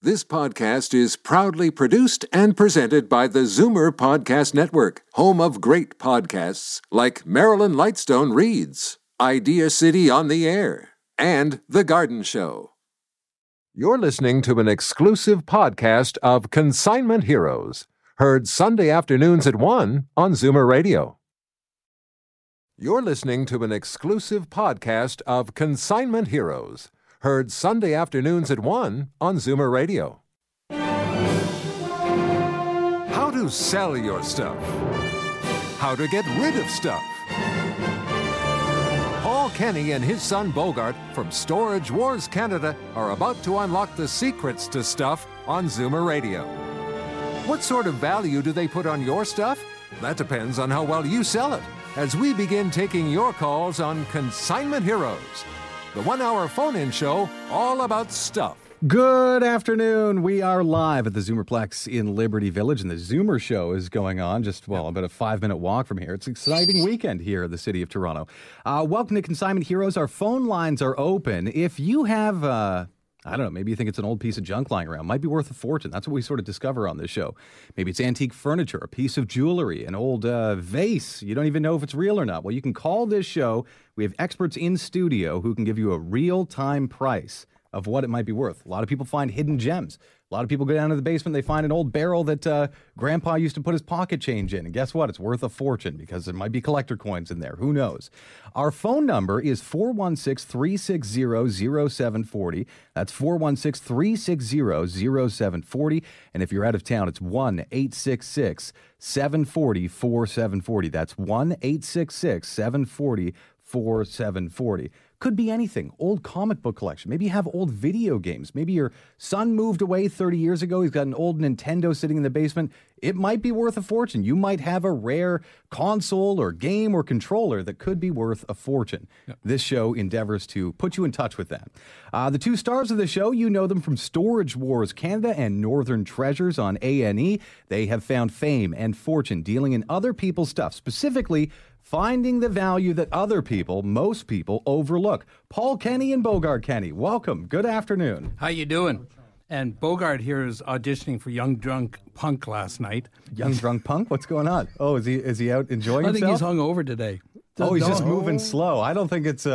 This podcast is proudly produced and presented by the Zoomer Podcast Network, home of great podcasts like Marilyn Lightstone Reads, Idea City on the Air, and The Garden Show. You're listening to an exclusive podcast of Consignment Heroes, heard Sunday afternoons at 1 on Zoomer Radio. You're listening to an exclusive podcast of Consignment Heroes, heard Sunday afternoons at 1 on Zoomer Radio. How to sell your stuff. How to get rid of stuff. Paul Kenny and his son Bogart from Storage Wars Canada are about to unlock the secrets to stuff on Zoomer Radio. What sort of value do they put on your stuff? That depends on how well you sell it, as we begin taking your calls on Consignment Heroes, the 1-hour phone-in show all about stuff. Good afternoon. We are live at the Zoomerplex in Liberty Village, and the Zoomer Show is going on just, about a 5-minute walk from here. It's an exciting weekend here in the city of Toronto. Welcome to Consignment Heroes. Our phone lines are open. If you have, I don't know, maybe you think it's an old piece of junk lying around, might be worth a fortune. That's what we sort of discover on this show. Maybe it's antique furniture, a piece of jewelry, an old vase. You don't even know if it's real or not. Well, you can call this show. We have experts in studio who can give you a real-time price of what it might be worth. A lot of people find hidden gems. A lot of people go down to the basement, they find an old barrel that Grandpa used to put his pocket change in. And guess what? It's worth a fortune because there might be collector coins in there. Who knows? Our phone number is 416-360-0740. That's 416-360-0740. And if you're out of town, it's 1-866-740-4740. That's 1-866-740-4740. Could be anything. Old comic book collection. Maybe you have old video games. Maybe your son moved away 30 years ago. He's got an old Nintendo sitting in the basement. It might be worth a fortune. You might have a rare console or game or controller that could be worth a fortune. Yep. This show endeavors to put you in touch with that. The two stars of the show, you know them from Storage Wars Canada and Northern Treasures on A&E. They have found fame and fortune dealing in other people's stuff, specifically finding the value that other people, most people, overlook. Paul Kenny and Bogart Kenny, welcome. Good afternoon. How you doing? And Bogart here is auditioning for Young Drunk Punk last night. Young Drunk Punk? What's going on? Oh, is he out enjoying himself? I think he's hungover today. He's just moving slow. I don't think it's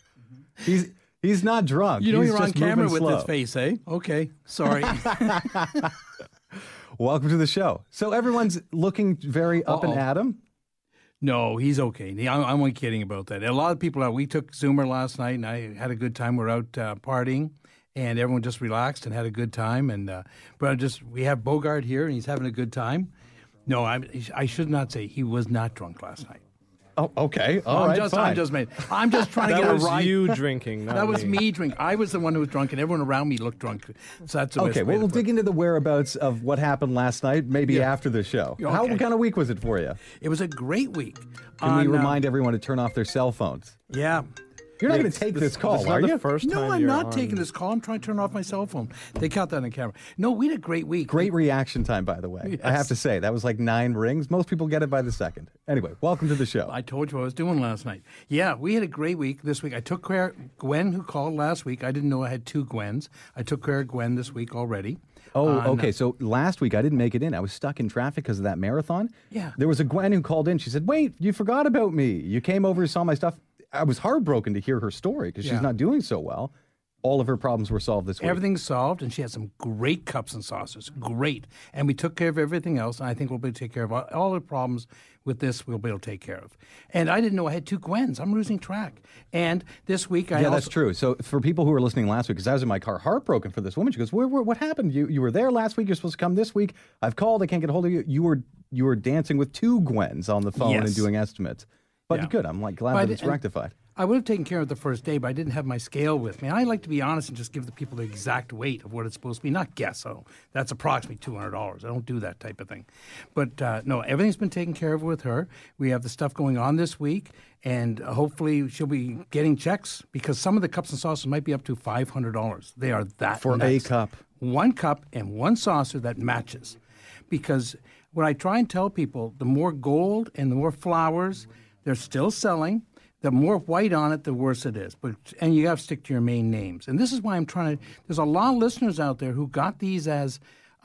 he's not drunk. You know he's you're just on camera with slow. this face, eh? Okay, sorry. Welcome to the show. So everyone's looking very up and at him. No, he's okay. I'm only kidding about that. A lot of people we took Zoomer last night, and I had a good time. We're out partying, and everyone just relaxed and had a good time. And we have Bogart here, and he's having a good time. No, I should not say he was not drunk last night. Oh, okay. I'm just trying to get that a was right. you drinking. Not that was me. me drinking. I was the one who was drunk, and everyone around me looked drunk. So that's the okay. Well, we'll dig into the whereabouts of what happened last night, maybe after the show. Okay. What kind of week was it for you? It was a great week. Can we remind everyone to turn off their cell phones? Yeah. You're not going to take this call, are you? No, I'm not taking this call. I'm trying to turn off my cell phone. They caught that on camera. No, we had a great week. Great reaction time, by the way. Yes. I have to say, that was like 9 rings. Most people get it by the second. Anyway, welcome to the show. I told you what I was doing last night. Yeah, we had a great week this week. I took care of Gwen, who called last week. I didn't know I had 2 Gwens. I took care of Gwen this week already. Oh, okay. So last week I didn't make it in. I was stuck in traffic because of that marathon. Yeah. There was a Gwen who called in. She said, wait, you forgot about me. You came over, saw my stuff. I was heartbroken to hear her story because she's not doing so well. All of her problems were solved this week. Everything's solved, and she had some great cups and saucers. Great. And we took care of everything else, and I think we'll be able to take care of all the problems with this we'll be able to take care of. And I didn't know I had 2 Gwens. I'm losing track. And this week that's true. So for people who were listening last week, because I was in my car heartbroken for this woman, she goes, what happened? You were there last week. You're supposed to come this week. I've called. I can't get a hold of you. You were dancing with 2 Gwens on the phone and doing estimates. But good. I'm glad that it's rectified. I would have taken care of it the first day, but I didn't have my scale with me. I like to be honest and just give the people the exact weight of what it's supposed to be, not guess. So that's approximately $200. I don't do that type of thing. But no, everything's been taken care of with her. We have the stuff going on this week, and hopefully she'll be getting checks because some of the cups and saucers might be up to $500. They are that for nice. A cup. 1 cup and 1 saucer that matches. Because what I try and tell people, the more gold and the more flowers, they're still selling. The more white on it, the worse it is. And you got to stick to your main names. And this is why I'm trying to. There's a lot of listeners out there who got these as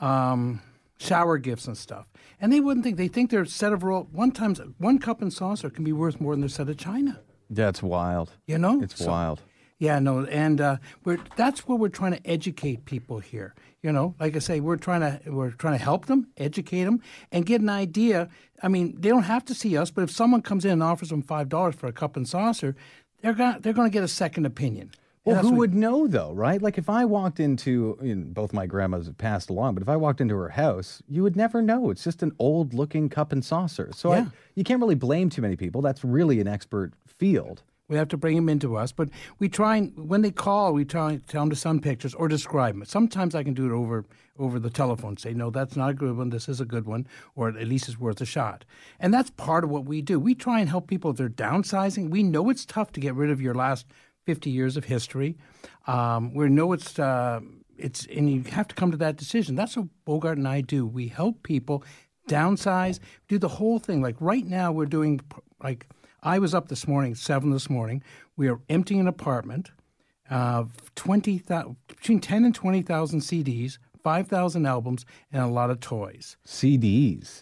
shower gifts and stuff, and they wouldn't think. They think their set of one cup and saucer can be worth more than their set of china. That's wild. You know, it's wild. Yeah, no, and that's what we're trying to educate people here. You know, like I say, we're trying to help them, educate them, and get an idea. I mean, they don't have to see us, but if someone comes in and offers them $5 for a cup and saucer, they're going to get a second opinion. Well, who would know, though, right? Like, if I walked into, both my grandmas have passed along, but if I walked into her house, you would never know. It's just an old-looking cup and saucer. So you can't really blame too many people. That's really an expert field. We have to bring them into us. But we try, and when they call, we try and tell them to send pictures or describe them. Sometimes I can do it over the telephone, say, no, that's not a good one, this is a good one, or at least it's worth a shot. And that's part of what we do. We try and help people if they're downsizing. We know it's tough to get rid of your last 50 years of history. We know it's and you have to come to that decision. That's what Bogart and I do. We help people downsize, do the whole thing. Like right now we're doing, like I was up this morning, 7 this morning. We are emptying an apartment of between 10 and 20,000 CDs, 5,000 albums, and a lot of toys. CDs?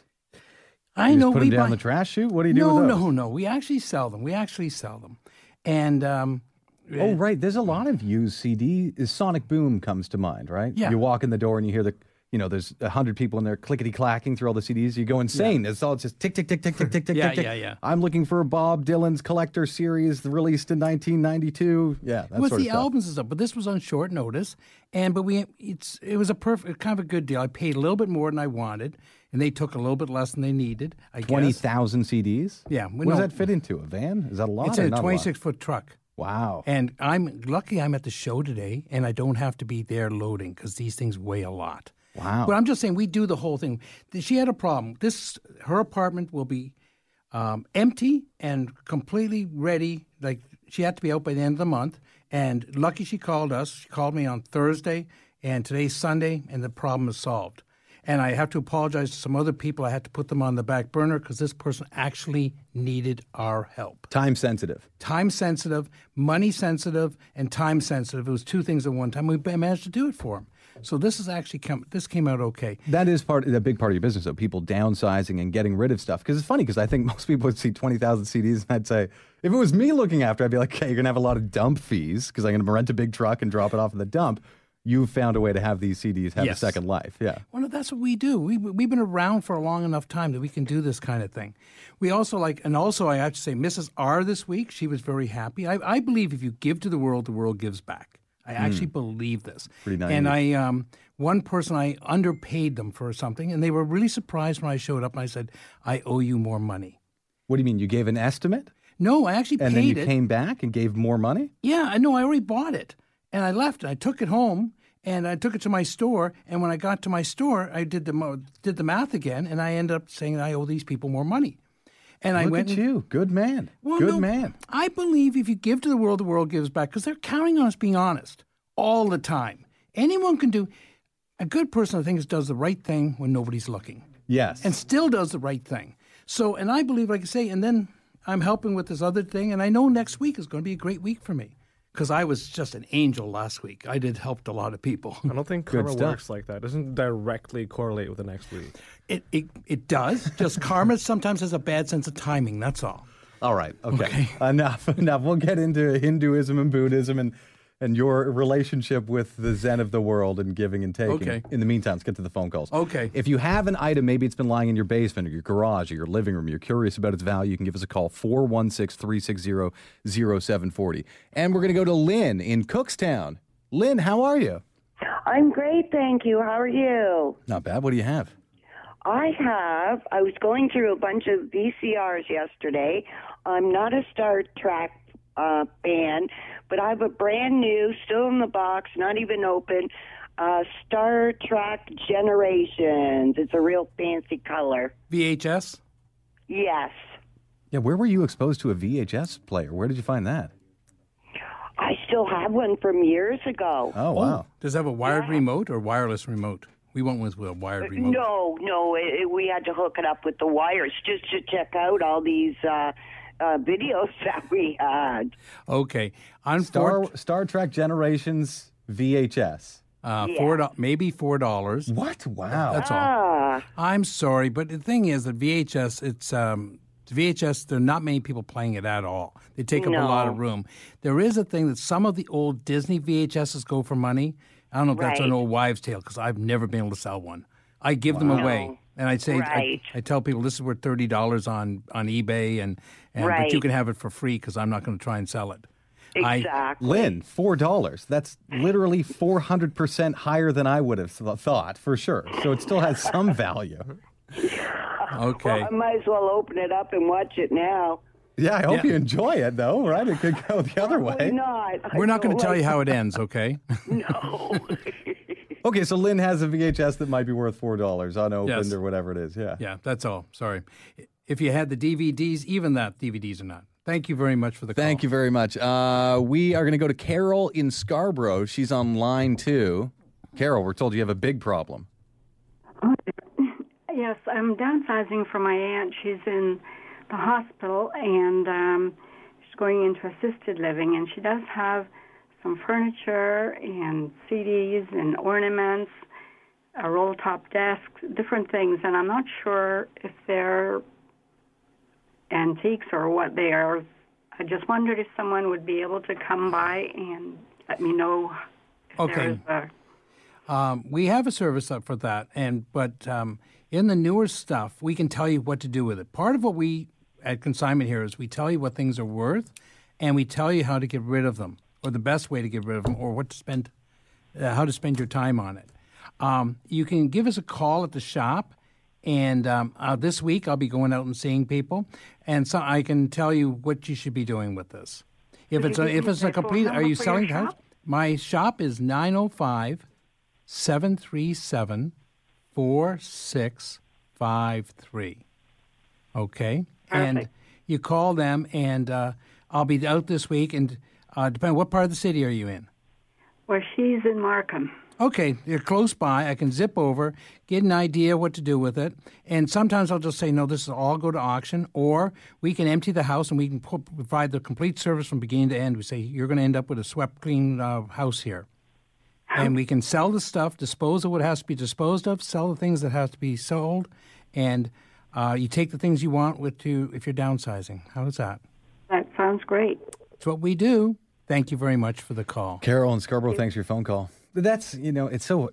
I know. Just put them down the trash chute? What do you do with those? No. We actually sell them. And oh, right. There's a lot of used CDs. Sonic Boom comes to mind, right? Yeah. You walk in the door and you hear there's 100 people in there clickety-clacking through all the CDs. You go insane. Yeah. It's just tick, tick, tick, tick, tick, tick, tick, tick, tick. Yeah. I'm looking for Bob Dylan's Collector Series released in 1992. Yeah, that's sort of the albums and stuff, but this was on short notice. But it was a perfect, kind of a good deal. I paid a little bit more than I wanted, and they took a little bit less than they needed, I guess. 20,000 CDs? Yeah. What does that fit into? A van? Is that a lot? It's a 26-foot truck. Wow. And I'm at the show today, and I don't have to be there loading because these things weigh a lot. Wow. But I'm just saying we do the whole thing. She had a problem. Her apartment will be empty and completely ready. Like she had to be out by the end of the month. And lucky she called us. She called me on Thursday, and today's Sunday, and the problem is solved. And I have to apologize to some other people. I had to put them on the back burner because this person actually needed our help. Time sensitive, money sensitive, and time sensitive. It was two things at one time. We managed to do it for him. So this is actually this came out okay. That is a big part of your business, though, people downsizing and getting rid of stuff. Because it's funny, because I think most people would see 20,000 CDs, and I'd say, if it was me looking after, I'd be like, okay, you're going to have a lot of dump fees because I'm going to rent a big truck and drop it off at the dump. You found a way to have these CDs have a second life. Yeah. Well, that's what we do. We've been around for a long enough time that we can do this kind of thing. We also I have to say, Mrs. R this week, she was very happy. I believe if you give to the world gives back. I actually believe this. Pretty nice. And one person, I underpaid them for something, and they were really surprised when I showed up and I said, I owe you more money. What do you mean? You gave an estimate? No, I actually paid it. And then you came back and gave more money? Yeah, I know. I already bought it. And I left, and I took it home, and I took it to my store. And when I got to my store, I did the math again, and I ended up saying I owe these people more money. And I went at you. Good man. Good man. I believe if you give to the world gives back, because they're counting on us being honest all the time. Anyone can do. A good person, I think, does the right thing when nobody's looking. Yes. And still does the right thing. So, and I believe, like I say, and then I'm helping with this other thing, and I know next week is going to be a great week for me. Because I was just an angel last week. I helped a lot of people. I don't think karma works like that. It doesn't directly correlate with the next week. It does. Just karma sometimes has a bad sense of timing. That's all. All right. Okay. Enough. We'll get into Hinduism and Buddhism and your relationship with the Zen of the world and giving and taking. Okay. In the meantime, let's get to the phone calls. Okay. If you have an item, maybe it's been lying in your basement or your garage or your living room, you're curious about its value, you can give us a call, 416-360-0740. And we're going to go to Lynn in Cookstown. Lynn, how are you? I'm great, thank you. How are you? Not bad. What do you have? I was going through a bunch of VCRs yesterday. I'm not a Star Trek fan, but I have a brand new, still in the box, not even open, Star Trek Generations. It's a real fancy color. VHS? Yes. Yeah, where were you exposed to a VHS player? Where did you find that? I still have one from years ago. Oh, wow. Does it have a wired remote or wireless remote? We went with a wired remote. No, we had to hook it up with the wires just to check out all these videos that we had. Okay. Star Trek Generations VHS. Maybe $4. What? Wow. That's all. I'm sorry, but the thing is that VHS, there are not many people playing it at all. They take up a lot of room. There is a thing that some of the old Disney VHSs go for money. I don't know if that's an old wives' tale because I've never been able to sell one. I give them away. And I'd say, I tell people this is worth $30 on eBay, but you can have it for free because I'm not going to try and sell it. Exactly. Lynn, $4. That's literally 400% higher than I would have thought, for sure. So it still has some value. Okay. Well, I might as well open it up and watch it now. Yeah, I hope you enjoy it, though, right? It could go the other way. We're not going to tell you how it ends, okay? No. Okay, so Lynn has a VHS that might be worth $4 unopened or whatever it is. Yeah. Yeah, that's all. Sorry. If you had the DVDs, even that, DVDs are not. Thank you very much for the call. Thank you very much. We are going to go to Carol in Scarborough. She's on line 2. Carol, we're told you have a big problem. Yes, I'm downsizing for my aunt. She's in the hospital, and she's going into assisted living, and she does have some furniture and CDs and ornaments, a roll-top desk, different things, and I'm not sure if they're antiques or what they are. I just wondered if someone would be able to come by and let me know if there's we have a service up for that, but in the newer stuff, we can tell you what to do with it. Part of what we at Consignment here is we tell you what things are worth, and we tell you how to get rid of them, or the best way to get rid of them, or what to spend, how to spend your time on it. You can give us a call at the shop, and this week I'll be going out and seeing people, and so I can tell you what you should be doing with this. If it's a complete, are you selling the house? My shop is 905-737-4653. Okay? Perfect. And you call them, and I'll be out this week, and depending what part of the city are you in? Well, she's in Markham. Okay, you're close by. I can zip over, get an idea what to do with it, and sometimes I'll just say, no, this will all go to auction, or we can empty the house and we can provide the complete service from beginning to end. We say, you're going to end up with a swept clean house here. And we can sell the stuff, dispose of what has to be disposed of, sell the things that have to be sold, and you take the things you want with you if you're downsizing. How is that? That sounds great. It's what we do. Thank you very much for the call. Carol in Scarborough, thanks for your phone call. That's, it's so,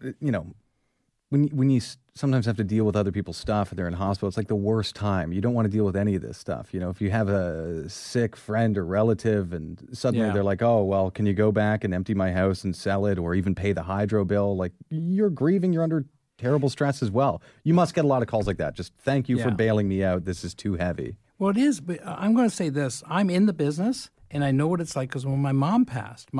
when you sometimes have to deal with other people's stuff and they're in hospital, it's like the worst time. You don't want to deal with any of this stuff. If you have a sick friend or relative and suddenly they're like, oh, well, can you go back and empty my house and sell it or even pay the hydro bill? Like, you're grieving, you're under terrible stress as well. You must get a lot of calls like that. Just thank you for bailing me out. This is too heavy. Well, it is, but I'm going to say this. I'm in the business and I know what it's like because when my mom passed,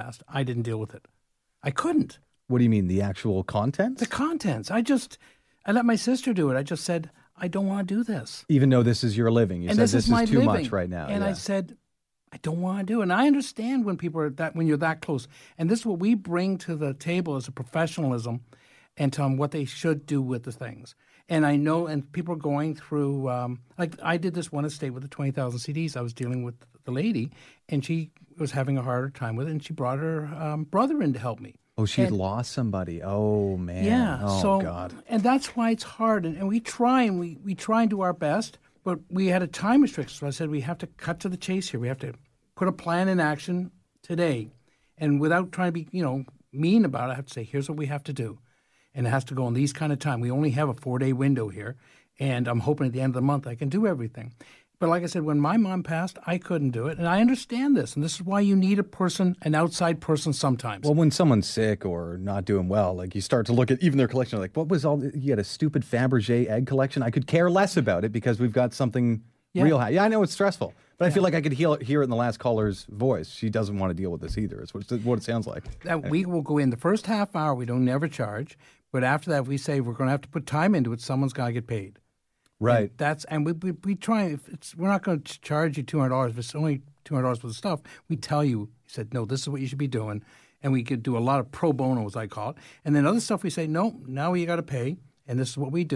I didn't deal with it. I couldn't. What do you mean, the actual contents? The contents. I let my sister do it. I just said, I don't want to do this. Even though this is your living. You said this is too much right now. And I said, I don't want to do it. And I understand when people are when you're that close. And this is what we bring to the table as a professionalism and tell them what they should do with the things. And I know, and people are going through, like I did this one estate with the 20,000 CDs. I was dealing with the lady, and she was having a harder time with it, and she brought her brother in to help me. Oh, she had lost somebody. Oh, man. Yeah. Oh, God. And that's why it's hard. And we try and we try and do our best, but we had a time restriction. So I said we have to cut to the chase here. We have to put a plan in action today. And without trying to be, mean about it, I have to say, here's what we have to do. And it has to go in these kind of time. We only have a 4-day window here. And I'm hoping at the end of the month I can do everything. But like I said, when my mom passed, I couldn't do it. And I understand this. And this is why you need an outside person sometimes. Well, when someone's sick or not doing well, like you start to look at even their collection, like, what was you had a stupid Fabergé egg collection? I could care less about it because we've got something real high. Yeah, I know it's stressful. But I feel like I could hear it in the last caller's voice. She doesn't want to deal with this either. It's what it sounds like. We will go in the first half hour. We don't never charge. But after that, we say we're going to have to put time into it. Someone's got to get paid. Right. And we try. We're not going to charge you $200 if it's only $200 for the stuff. We tell you. He said, no, this is what you should be doing, and we could do a lot of pro bono, as I call it. And then other stuff we say, no, now you got to pay, and this is what we do.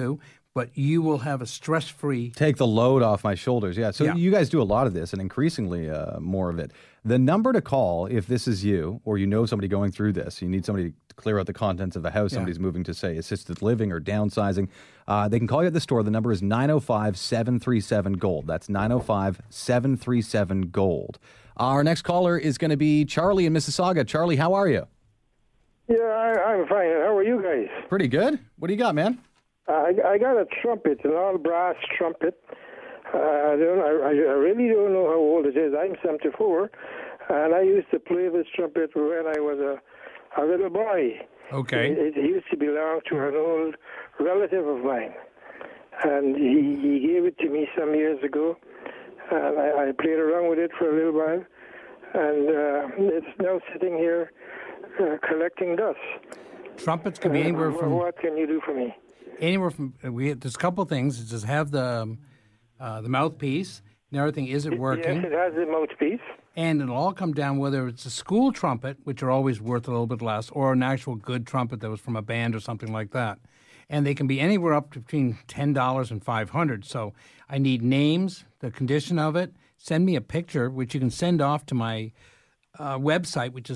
but you will have a stress-free. Take the load off my shoulders. Yeah. So Yeah. you guys do a lot of this and increasingly more of it. The number to call if this is you or you know somebody going through this, you need somebody to clear out the contents of a house, somebody's moving to, say, assisted living or downsizing, they can call you at the store. The number is 905-737-GOLD. That's 905-737-GOLD. Our next caller is going to be Charlie in Mississauga. Charlie, how are you? Yeah, I'm fine. How are you guys? Pretty good. What do you got, man? I got a trumpet, an all brass trumpet. I really don't know how old it is. I'm 74, and I used to play this trumpet when I was a little boy. Okay. It used to belong to an old relative of mine, and he gave it to me some years ago, and I played around with it for a little while, and it's now sitting here collecting dust. Trumpets can be anywhere from. What can you do for me? Anywhere from. There's a couple things. It just have the mouthpiece and everything. Is it working? Yes, it has the mouthpiece. And it'll all come down whether it's a school trumpet, which are always worth a little bit less, or an actual good trumpet that was from a band or something like that. And they can be anywhere up to between $10 and $500. So I need names, the condition of it. Send me a picture, which you can send off to my website, which is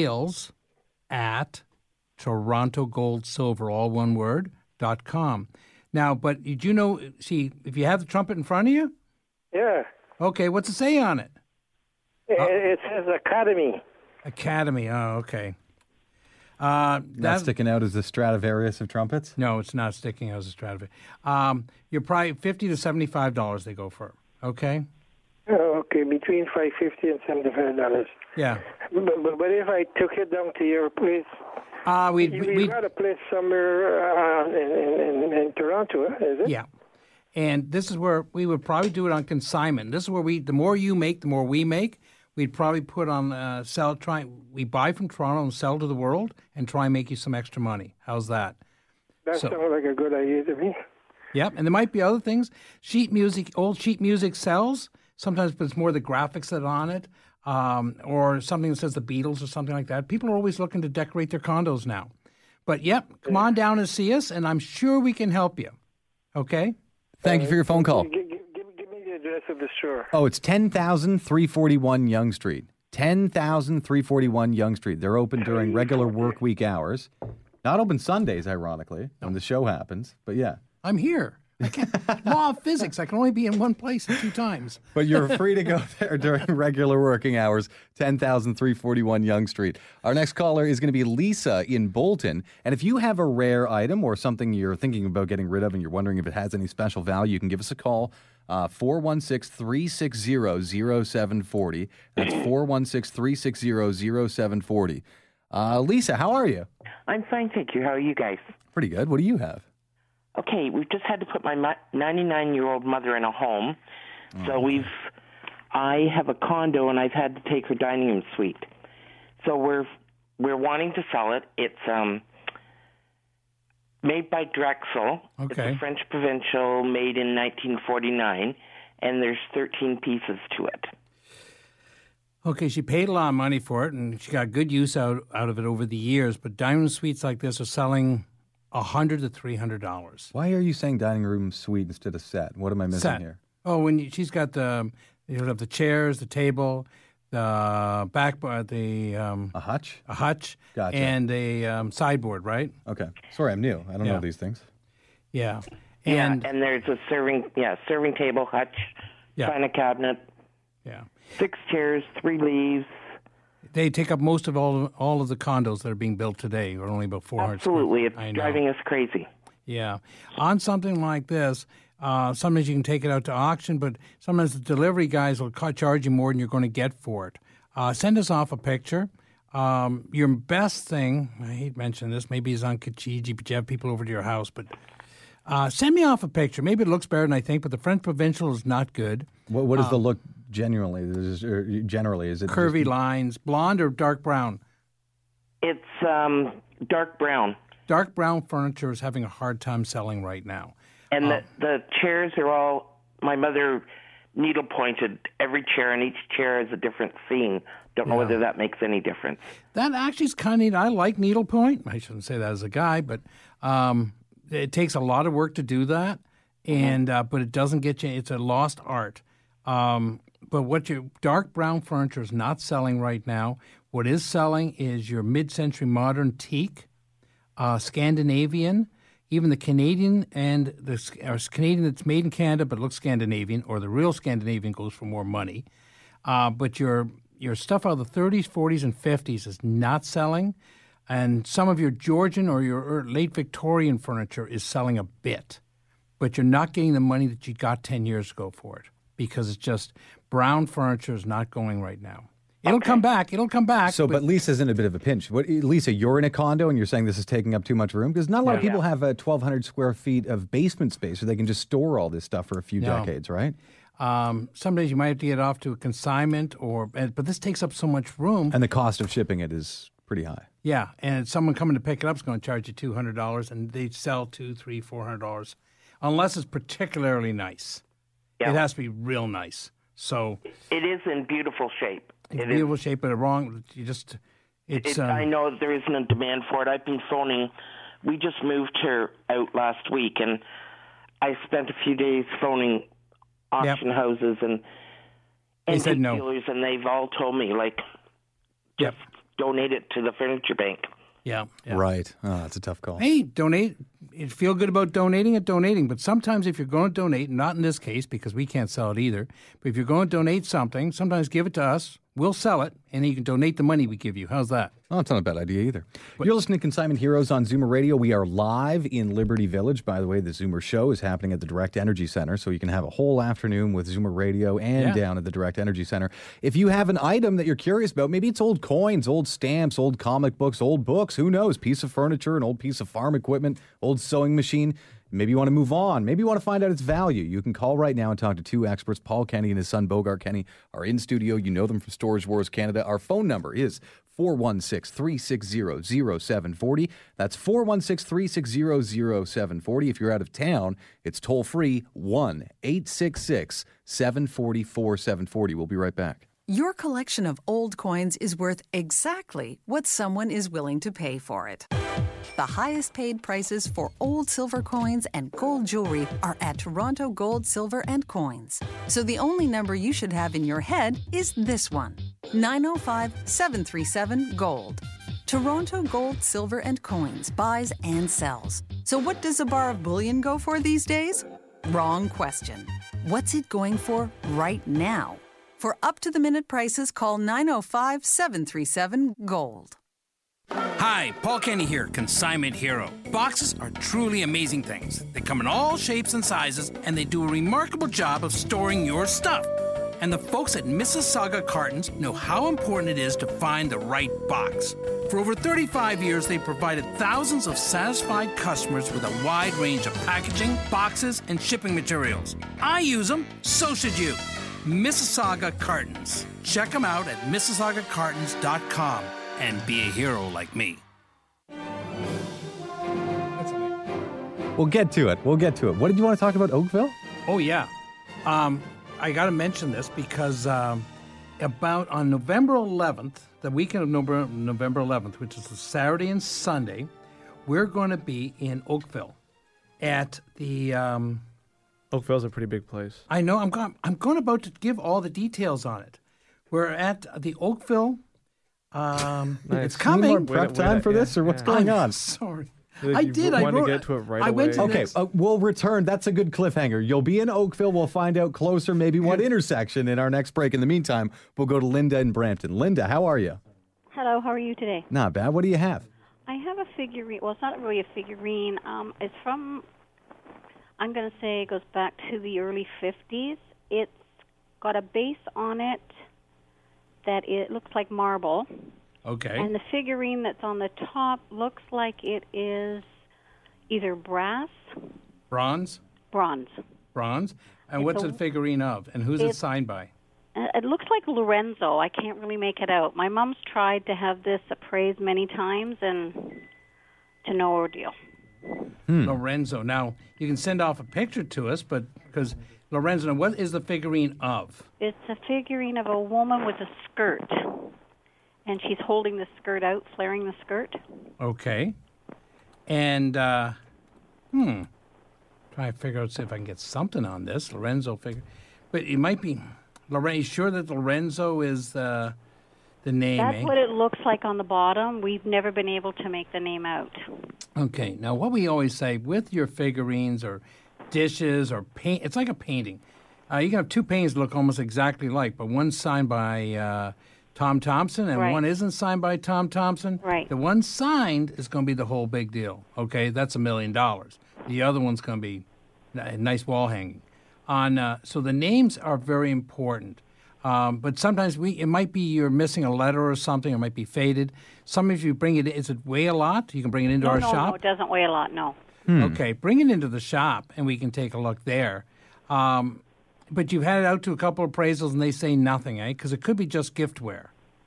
sales@TorontoGoldSilver, all one word, .com. Now, but did you know, see, if you have the trumpet in front of you? Yeah. Okay, what's it say on it? It says Academy. Academy, oh, okay. Not sticking out as the Stradivarius of trumpets? No, it's not sticking out as a Stradivarius. You're probably $50 to $75 they go for, okay? Oh, okay, between $550 and $75. Yeah. But if I took it down to your place, you got a place somewhere in Toronto, is it? Yeah. And this is where we would probably do it on consignment. This is where the more you make, the more we make. We'd probably put on we buy from Toronto and sell to the world and try and make you some extra money. How's that? That sounds like a good idea to me. Yep, and there might be other things. Old sheet music sells. Sometimes it's more the graphics that are on it, or something that says the Beatles or something like that. People are always looking to decorate their condos now. But, yep, come on down and see us, and I'm sure we can help you. Okay? Thank you for your phone call. Give me the address of the store. Oh, it's 10,341 Yonge Street. 10,341 Yonge Street. They're open during regular work week hours. Not open Sundays, ironically, when the show happens. But, yeah. I'm here. I can't. Law of physics. I can only be in one place at two times. But you're free to go there during regular working hours, 10,341 Yonge Street. Our next caller is going to be Lisa in Bolton. And if you have a rare item or something you're thinking about getting rid of and you're wondering if it has any special value, you can give us a call, 416-360-0740. That's 416-360-0740. Lisa, how are you? I'm fine, thank you. How are you guys? Pretty good. What do you have? Okay, we've just had to put my 99-year-old mother in a home. So I have a condo, and I've had to take her dining room suite. So we're wanting to sell it. It's made by Drexel. Okay. It's a French provincial made in 1949, and there's 13 pieces to it. Okay, she paid a lot of money for it, and she got good use out of it over the years. But dining room suites like this are selling $100 to $300. Why are you saying dining room suite instead of set? What am I missing here? Oh, she's got you have the chairs, the table, the backboard, a hutch, gotcha, and a sideboard, right? Okay, sorry, I'm new. I don't know these things. Yeah, and there's a serving table, hutch, china cabinet, 6 chairs, 3 leaves. They take up most of all of the condos that are being built today, or only about 400. Absolutely, it's driving us crazy. Yeah, on something like this, sometimes you can take it out to auction, but sometimes the delivery guys will charge you more than you're going to get for it. Send us off a picture. Your best thing, I hate mentioning this, maybe it's on Kijiji, but you have people over to your house, but send me off a picture. Maybe it looks better than I think, but the French Provincial is not good. What is the look generally? Is it curvy lines, blonde or dark brown? It's dark brown. Dark brown furniture is having a hard time selling right now. And the chairs are all, my mother needle pointed every chair, and each chair has a different scene. Don't know whether that makes any difference. That actually is kind of neat. I like needlepoint. I shouldn't say that as a guy, but it takes a lot of work to do that. and but it doesn't get you. It's a lost art. But what your dark brown furniture is not selling right now. What is selling is your mid-century modern teak, Scandinavian, even the Canadian and the Canadian that's made in Canada but looks Scandinavian, or the real Scandinavian goes for more money. But your stuff out of the 30s, 40s, and 50s is not selling, and some of your Georgian or your late Victorian furniture is selling a bit, but you're not getting the money that you got 10 years ago for it because it's just brown furniture is not going right now. It'll come back. It'll come back. So, but Lisa's in a bit of a pinch. Lisa, you're in a condo and you're saying this is taking up too much room? Because not a lot of people have 1,200 square feet of basement space where they can just store all this stuff for a few decades, right? Some days you might have to get off to a consignment, but this takes up so much room. And the cost of shipping it is pretty high. Yeah, and someone coming to pick it up is going to charge you $200, and they sell $200, $300, $400, unless it's particularly nice. Yeah. It has to be real nice. So it is in beautiful shape. It's beautiful shape, but wrong. I know there isn't a demand for it. I've been phoning. We just moved here out last week, and I spent a few days phoning auction houses and said no. dealers, and they've all told me just donate it to the furniture bank. Yeah. Right. Oh, that's a tough call. Hey, donate. You feel good about donating. But sometimes if you're going to donate, not in this case because we can't sell it either, but if you're going to donate something, sometimes give it to us. We'll sell it, and then you can donate the money we give you. How's that? Oh, it's not a bad idea either. You're listening to Consignment Heroes on Zoomer Radio. We are live in Liberty Village. By the way, the Zoomer show is happening at the Direct Energy Center, so you can have a whole afternoon with Zoomer Radio and down at the Direct Energy Center. If you have an item that you're curious about, maybe it's old coins, old stamps, old comic books, old books, who knows, piece of furniture, an old piece of farm equipment, old sewing machine. Maybe you want to move on. Maybe you want to find out its value. You can call right now and talk to two experts. Paul Kenny and his son Bogart Kenny are in studio. You know them from Storage Wars Canada. Our phone number is 416-360-0740. That's 416-360-0740. If you're out of town, it's toll-free 1-866-740-4740. We'll be right back. Your collection of old coins is worth exactly what someone is willing to pay for it. The highest paid prices for old silver coins and gold jewelry are at Toronto Gold, Silver and Coins. So the only number you should have in your head is this one, 905-737-GOLD. Toronto Gold, Silver and Coins buys and sells. So what does a bar of bullion go for these days? Wrong question. What's it going for right now? For up-to-the-minute prices, call 905-737-GOLD. Hi, Paul Kenny here, Consignment Hero. Boxes are truly amazing things. They come in all shapes and sizes, and they do a remarkable job of storing your stuff. And the folks at Mississauga Cartons know how important it is to find the right box. For over 35 years, they've provided thousands of satisfied customers with a wide range of packaging, boxes, and shipping materials. I use them, so should you. Mississauga Cartons. Check them out at MississaugaCartons.com. And be a hero like me. We'll get to it. What did you want to talk about, Oakville? Oh, yeah. I got to mention this because about on November 11th, the weekend of November 11th, which is a Saturday and Sunday, we're going to be in Oakville at the... Oakville's a pretty big place. I know. I'm going about to give all the details on it. We're at the Oakville... Nice. It's coming. More prep time for this, or what's going on? Sorry. I did. I want to get to it right away. Okay, we'll return. That's a good cliffhanger. You'll be in Oakville. We'll find out closer, maybe what intersection in our next break. In the meantime, we'll go to Linda in Brampton. Linda, how are you? Hello, how are you today? Not bad. What do you have? I have a figurine. Well, it's not really a figurine. It's from, I'm going to say it goes back to the early 50s. It's got a base on it that it looks like marble. Okay. And the figurine that's on the top looks like it is either brass. Bronze? Bronze. And what's it a figurine of? And who's it signed by? It looks like Lorenzo. I can't really make it out. My mom's tried to have this appraised many times and to no ordeal. Lorenzo. Now, you can send off a picture to us, but because Lorenzo, what is the figurine of? It's a figurine of a woman with a skirt, and she's holding the skirt out, flaring the skirt. Okay. And, trying Try to figure out, see if I can get something on this. Lorenzo figure. But it might be, Lorenzo, sure that Lorenzo is the name, That's what it looks like on the bottom. We've never been able to make the name out. Okay. Now, what we always say with your figurines or dishes or paint, it's like a painting. You can have two paintings that look almost exactly alike, but one's signed by Tom Thompson and one isn't signed by Tom Thompson. Right. The one signed is going to be the whole big deal. Okay, that's $1 million. The other one's going to be a nice wall hanging. So the names are very important. But sometimes it might be you're missing a letter or something. It might be faded. Some of you bring it. Is it weigh a lot? You can bring it into our shop. No, it doesn't weigh a lot. No. Okay, bring it into the shop and we can take a look there. But you've had it out to a couple of appraisals and they say nothing, eh? Because it could be just giftware.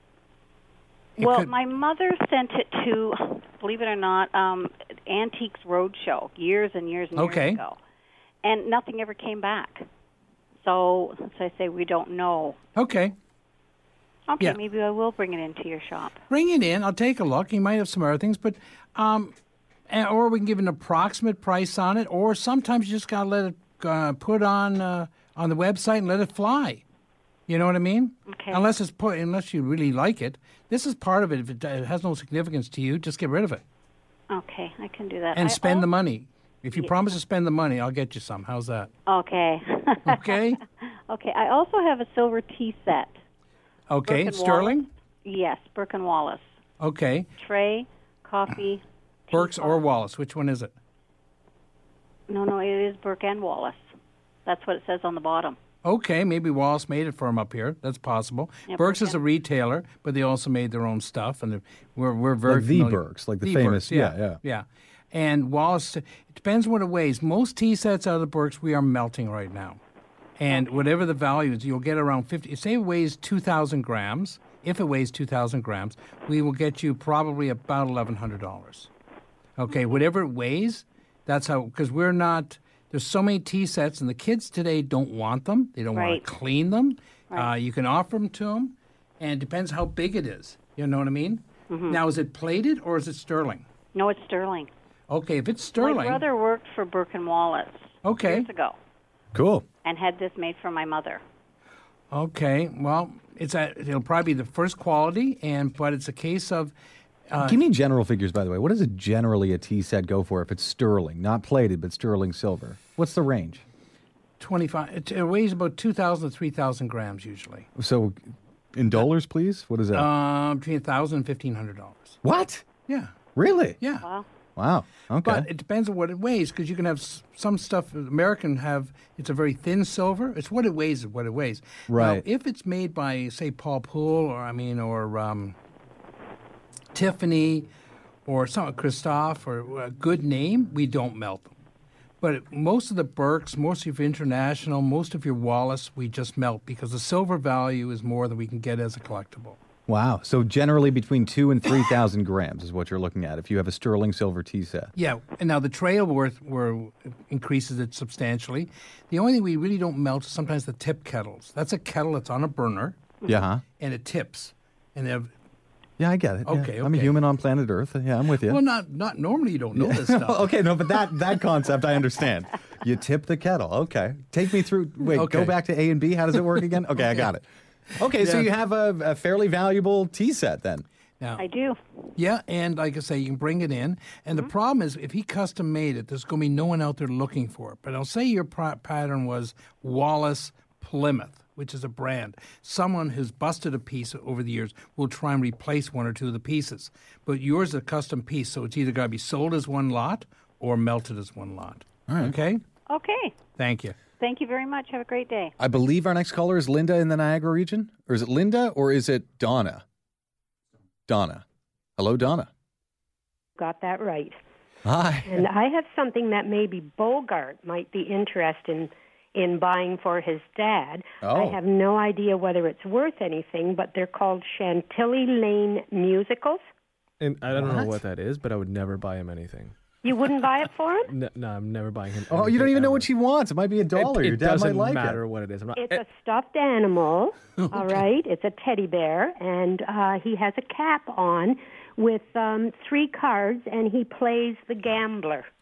My mother sent it to, believe it or not, Antiques Roadshow years and years and years ago, and nothing ever came back. So I say we don't know. Okay. Okay, Yeah. maybe I will bring it into your shop. Bring it in. I'll take a look. You might have some other things, but or we can give an approximate price on it, or sometimes you just got to let it put on the website and let it fly. You know what I mean? Okay. Unless you really like it. This is part of it. If it has no significance to you, just get rid of it. Okay, I can do that. And spend the money. If you promise to spend the money, I'll get you some. How's that? Okay. Okay? Okay, I also have a silver tea set. Okay, Burke & Sterling? Wallace. Yes, Burke & Wallace. Okay. Tray, coffee. Burke's or Wallace? Which one is it? No, it is Burke and Wallace. That's what it says on the bottom. Okay, maybe Wallace made it for him up here. That's possible. Yeah, Burke's is a retailer, but they also made their own stuff, and we're very Like the familiar. Burke's, like the famous, Burke's, yeah. And Wallace, it depends what it weighs. Most tea sets out of the Burke's we are melting right now, and whatever the value is, you'll get around 50. Say it weighs 2,000 grams. If it weighs 2,000 grams, we will get you probably about $1,100. Okay, whatever it weighs, that's how. Because we're not. There's so many tea sets, and the kids today don't want them. They don't want to clean them. Right. You can offer them to them, and it depends how big it is. You know what I mean? Mm-hmm. Now, is it plated or is it sterling? No, it's sterling. Okay, if it's sterling. My brother worked for Burke and Wallace years ago. Cool. And had this made for my mother. Okay, well, it'll probably be the first quality, but it's a case of. Give me general figures, by the way. What does generally a tea set go for if it's sterling, not plated, but sterling silver? What's the range? 25. It weighs about 2,000 to 3,000 grams usually. So, in dollars, please. What is that? Between $1,000 and $1,500. What? Yeah. Really? Yeah. Wow. Wow. Okay. But it depends on what it weighs, because you can have some stuff. It's a very thin silver. It's what it weighs. Is what it weighs. Right. Now, if it's made by, say, Paul Poole, or Tiffany, or Christophe, or a good name, we don't melt them. But most of the Burkes, most of your International, most of your Wallace, we just melt because the silver value is more than we can get as a collectible. Wow. So generally between 2,000 and 3,000 grams is what you're looking at if you have a sterling silver tea set. Yeah, and now the trail increases it substantially. The only thing we really don't melt is sometimes the tip kettles. That's a kettle that's on a burner. Yeah. Huh? And it tips, and they have. Yeah, I get it. Okay, yeah. I'm a okay. human on planet Earth. Yeah, I'm with you. Well, not normally you don't know this stuff. Okay, no, but that concept I understand. You tip the kettle. Okay. Take me through. Wait, Okay. Go back to A and B. How does it work again? Okay, I got it. Okay, so Yeah. you have a fairly valuable tea set then. Now, I do. yeah, and like I say, you can bring it in. And the problem is, if he custom made it, there's going to be no one out there looking for it. But I'll say your pattern was Wallace Plymouth, which is a brand. Someone who's busted a piece over the years will try and replace one or two of the pieces. But yours is a custom piece, so it's either got to be sold as one lot or melted as one lot. All right. Okay? Okay. Thank you. Thank you very much. Have a great day. I believe our next caller is Linda in the Niagara region. Or is it Linda or is it Donna? Donna. Hello, Donna. Got that right. Hi. And I have something that maybe Bogart might be interested in buying for his dad. Oh. I have no idea whether it's worth anything, but they're called Chantilly Lane musicals. And I don't know what that is, but I would never buy him anything. You wouldn't buy it for him? No, I'm never buying him. Oh, you don't even know what she wants. It might be $1. Your It dad doesn't might like matter it. what it is. I'm not, It's a stuffed animal, all right? It's a teddy bear, and he has a cap on with 3 cards, and he plays the gambler.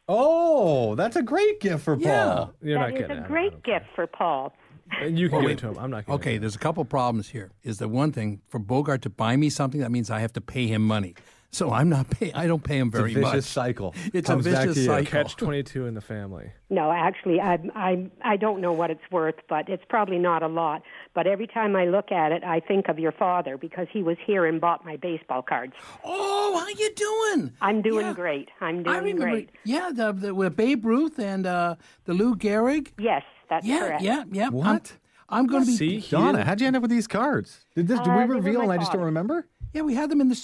Oh, that's a great gift for Paul. You're not That is getting a it. great gift for Paul. And you can give it to him. I'm not getting Okay, it. there's a couple problems here. Is the one thing for Bogart to buy me something, that means I have to pay him money. So I don't pay him very It's a vicious much. cycle. It's Comes a back vicious to you. cycle. Catch 22 in the family. No, actually, I don't know what it's worth, but it's probably not a lot. But every time I look at it, I think of your father because he was here and bought my baseball cards. Oh, how you doing? I'm doing Yeah. great. I'm I doing remember. great. Yeah, with Babe Ruth and the Lou Gehrig. Yes, that's Yeah, correct. yeah. What? I'm going to be. See, he Donna, didn't- how'd you end up with these cards? Did we they were reveal my and I just don't father's. remember? Yeah, we had them in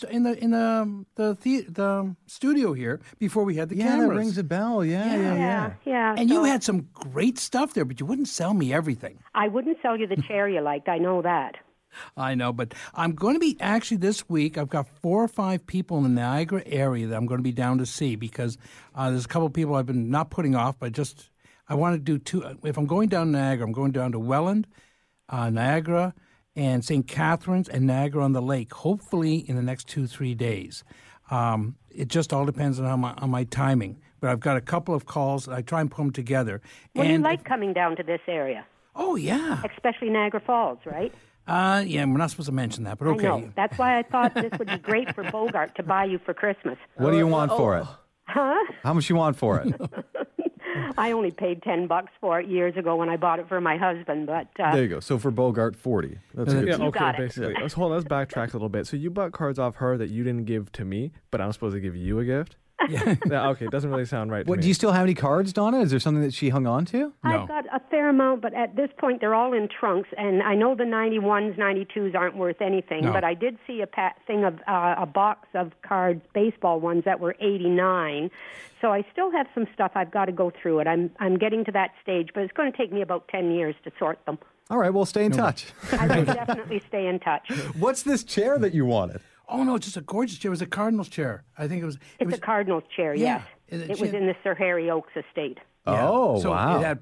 the studio here before we had the Yeah, cameras. that rings a bell. Yeah. Yeah. And so you had some great stuff there, but you wouldn't sell me everything. I wouldn't sell you the chair you liked. I know that. I know, but I'm going to be actually this week. I've got 4 or 5 people in the Niagara area that I'm going to be down to see because there's a couple of people I've been not putting off, but just I want to do 2. If I'm going down to Niagara, I'm going down to Welland, Niagara, and St. Catharines and Niagara-on-the-Lake, hopefully in the next 2-3 days. It just all depends on my timing. But I've got a couple of calls. I try and put them together. Well, and you like coming down to this area, oh, yeah. especially Niagara Falls, right? Yeah, we're not supposed to mention that, but okay. I know. That's why I thought this would be great for Bogart to buy you for Christmas. What do you want for it? Huh? How much you want for it? I only paid $10 for it years ago when I bought it for my husband, but There you go. So for Bogart, 40. That's good. Yeah, You okay, got it. basically. Let's backtrack a little bit. So you bought cards off her that you didn't give to me, but I'm supposed to give you a gift? Yeah. Okay, it doesn't really sound right to What, me. do you still have any cards, Donna? Is there something that she hung on to? I've got a fair amount, but at this point they're all in trunks, and I know the 91s, 92s aren't worth anything, No. but I did see a thing of a box of cards, baseball ones that were 89. So I still have some stuff. I've got to go through it. I'm getting to that stage, but it's going to take me about 10 years to sort them. All right, well, stay in touch. I will definitely stay in touch. What's this chair that you wanted? Oh, no, it's just a gorgeous chair. It was a Cardinals chair. I think it was. It's a Cardinals chair, Yeah. yes. It was in the Sir Harry Oaks estate. Yeah. Oh, so wow. it had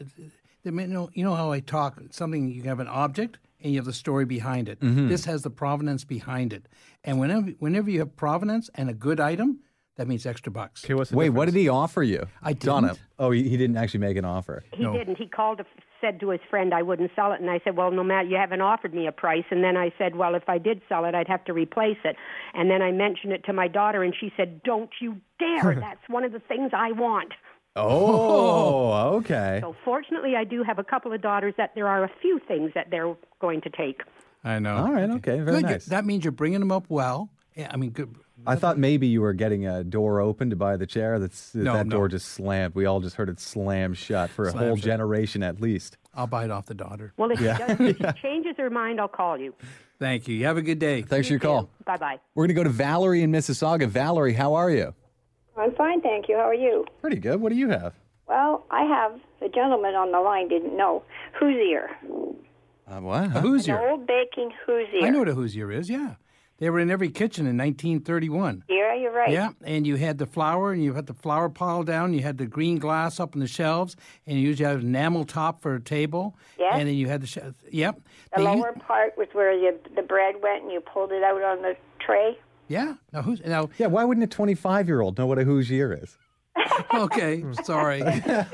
you know how I talk, something you have an object and you have the story behind it. Mm-hmm. This has the provenance behind it. And whenever you have provenance and a good item, that means extra bucks. Okay, what's the Wait, difference? what did he offer you? I didn't. Donna. Oh, he didn't actually make an offer. He didn't. He called, said to his friend, I wouldn't sell it. And I said, well, no matter, you haven't offered me a price. And then I said, well, if I did sell it, I'd have to replace it. And then I mentioned it to my daughter, and she said, don't you dare. That's one of the things I want. Oh, okay. So fortunately, I do have a couple of daughters that there are a few things that they're going to take. I know. All right, okay, very Good. nice. That means you're bringing them up well. Yeah, I mean, good. I thought maybe you were getting a door open to buy the chair. That door just slammed. We all just heard it slam shut for a Slam whole shut. generation at least. I'll buy it off the daughter. Well, if she changes her mind, I'll call you. Thank you. You have a good day. Thanks for your call. Bye-bye. We're going to go to Valerie in Mississauga. Valerie, how are you? I'm fine, thank you. How are you? Pretty good. What do you have? Well, I have the gentleman on the line didn't know Hoosier. What? A Hoosier. An old baking Hoosier. I know what a Hoosier is, yeah. They were in every kitchen in 1931. Yeah, you're right. Yeah, and you had the flour, and you had the flour pile down. You had the green glass up on the shelves, and you usually had an enamel top for a table. Yes. And then you had the yep. The lower part was where the bread went, and you pulled it out on the tray. Yeah. Now Yeah, why wouldn't a 25-year-old know what a Hoosier is? okay, sorry.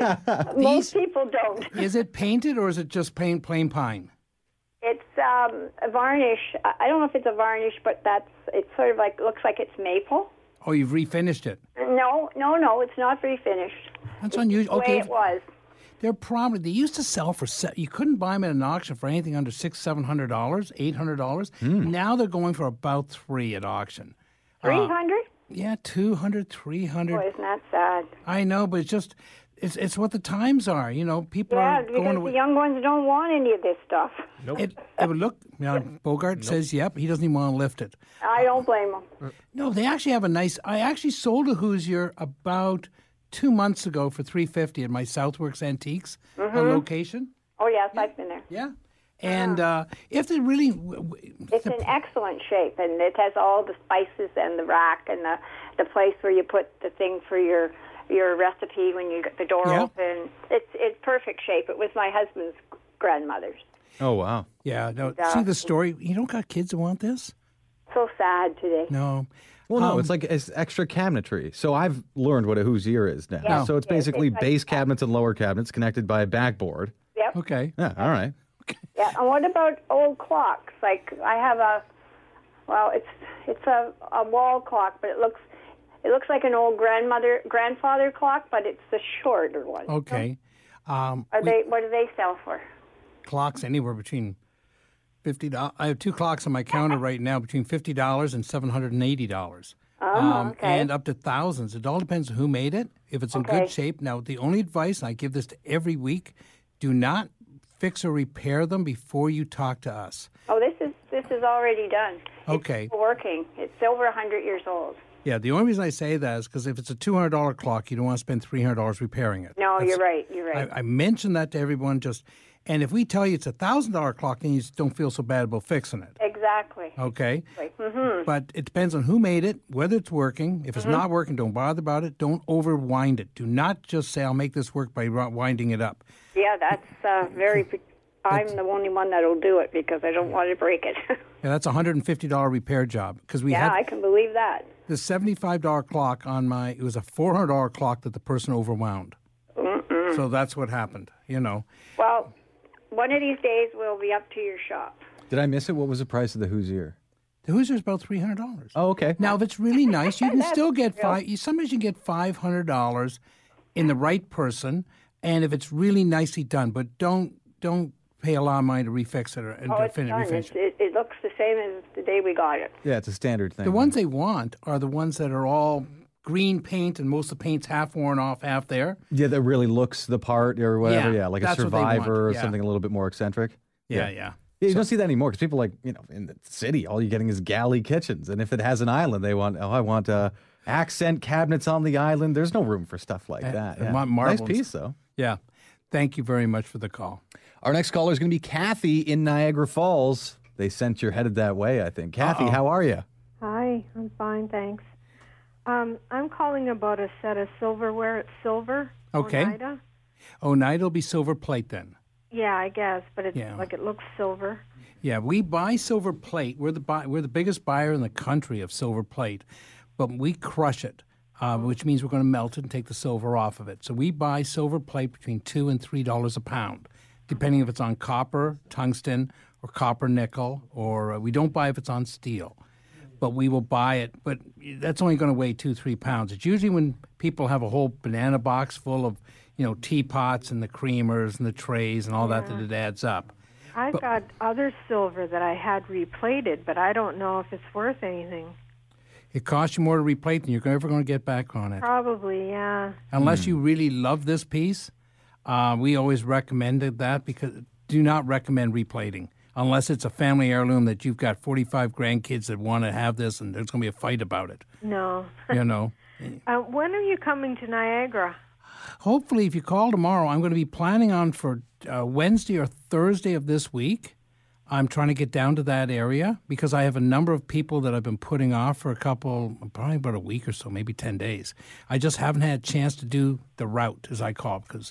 Most people don't. Is it painted or is it just plain pine? It's a varnish. I don't know if it's a varnish, but it's sort of like, looks like it's maple. Oh, you've refinished it. No, it's not refinished. That's unusual. The way Okay. it was. They used to sell for, you couldn't buy them at an auction for anything under $600, $700, $800. Now they're going for about $300 at auction. 300? Yeah, 200, 300. Boy, isn't that sad? I know, but it's what the times are. You know, people Yeah, are because going the young ones don't want any of this stuff. Nope. It would look. Bogart says, "Yep." He doesn't even want to lift it. I don't blame them. No, they actually have a nice. I actually sold a Hoosier about 2 months ago for $350 at my Southworks Antiques location. Oh, yes, I've been there. Yeah, and if they really, It's in excellent shape, and it has all the spices and the rack and the place where you put the thing for your recipe when you get the door open. It's perfect shape. It was my husband's grandmother's. Oh, wow. yeah. No, see the story. You don't got kids that want this. So sad today. No, Well, no, it's extra cabinetry. So I've learned what a Hoosier is now. Yeah. So it's basically base cabinets and lower cabinets connected by a backboard. Yep. Okay. Yeah, all right. Yeah, and what about old clocks? Like I have it's a wall clock, but it looks like an old grandfather clock, but it's the shorter one. Okay. What do they sell for? Clocks anywhere between $50. I have 2 clocks on my counter right now between $50 and $780. Okay. And up to thousands. It all depends on who made it. If it's in good shape. Now, the only advice, and I give this to every week, do not fix or repair them before you talk to us. Oh, this is already done. Okay. It's working. It's over 100 years old. Yeah, the only reason I say that is because if it's a $200 clock, you don't want to spend $300 repairing it. No, you're right. I mention that to everyone and if we tell you it's a $1,000 clock, then you just don't feel so bad about fixing it. Exactly. Okay? Mm-hmm. But it depends on who made it, whether it's working. If it's not working, don't bother about it. Don't overwind it. Do not just say, I'll make this work by winding it up. Yeah, that's very... I'm the only one that'll do it because I don't want to break it. Yeah, that's a $150 repair job. I can believe that. The $75 clock it was a $400 clock that the person overwound. Mm-mm. So that's what happened, Well, one of these days we'll be up to your shop. Did I miss it? What was the price of the Hoosier? The Hoosier's about $300. Oh, okay. Now, if it's really nice, you can still get sometimes you can get $500 in the right person, and if it's really nicely done, but don't pay a lot of money to refix it refinish it. It looks the same as the day we got it. Yeah, it's a standard thing. The ones they want are the ones that are all green paint and most of the paint's half worn off, half there. Yeah, that really looks the part or whatever. Yeah, like a Survivor or something a little bit more eccentric. Yeah. You don't see that anymore because people in the city, all you're getting is galley kitchens. And if it has an island, they want, I want accent cabinets on the island. There's no room for stuff like that. Yeah. Nice piece, though. Yeah. Thank you very much for the call. Our next caller is going to be Kathy in Niagara Falls. They sent you're headed that way, I think. Kathy, how are you? Hi, I'm fine, thanks. I'm calling about a set of silverware at Silver. Okay. Oneida. Oneida will be silver plate then. Yeah, I guess, but it's like it looks silver. Yeah, we buy silver plate. We're the biggest buyer in the country of silver plate, but we crush it, which means we're going to melt it and take the silver off of it. So we buy silver plate between $2 and $3 a pound, depending if it's on copper, tungsten, or copper nickel, or we don't buy if it's on steel. But we will buy it, but that's only going to weigh 2-3 pounds. It's usually when people have a whole banana box full of, teapots and the creamers and the trays and all that it adds up. I've got other silver that I had replated, but I don't know if it's worth anything. It costs you more to replate than you're ever going to get back on it. Probably, yeah. Unless you really love this piece, we always recommended that because do not recommend replating. Unless it's a family heirloom that you've got 45 grandkids that want to have this and there's going to be a fight about it. No. When are you coming to Niagara? Hopefully, if you call tomorrow, I'm going to be planning on for Wednesday or Thursday of this week. I'm trying to get down to that area because I have a number of people that I've been putting off for probably about a week or so, maybe 10 days. I just haven't had a chance to do the route, as I call it, because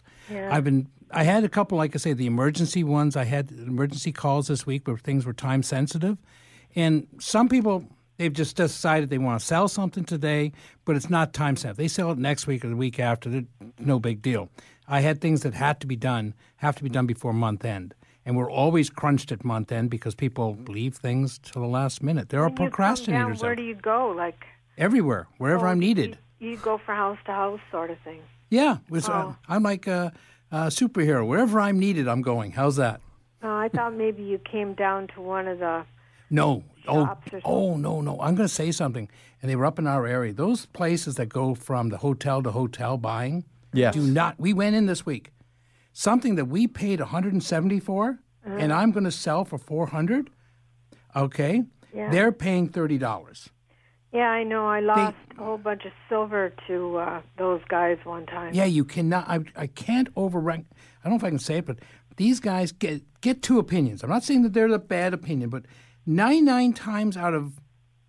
I had a couple, like I say, the emergency ones. I had emergency calls this week where things were time sensitive. And some people, they've just decided they want to sell something today, but it's not time sensitive. They sell it next week or the week after. No big deal. I had things that have to be done before month end. And we're always crunched at month end because people leave things till the last minute. There are procrastinators. Where do you go? Everywhere, wherever I'm needed. You go from house to house sort of thing. Yeah. I'm like a superhero. Wherever I'm needed, I'm going. How's that? I thought maybe you came down to one of the No. shops or something. No. I'm going to say something. And they were up in our area. Those places that go from the hotel to hotel buying, yes. do not. We went in this week. Something that we paid $170 for, and I'm going to sell for $400. Okay, they're paying $30. Yeah, I know. I lost a whole bunch of silver to those guys one time. Yeah, you cannot. I can't overrank. I don't know if I can say it, but these guys get two opinions. I'm not saying that they're the bad opinion, but 99 times out of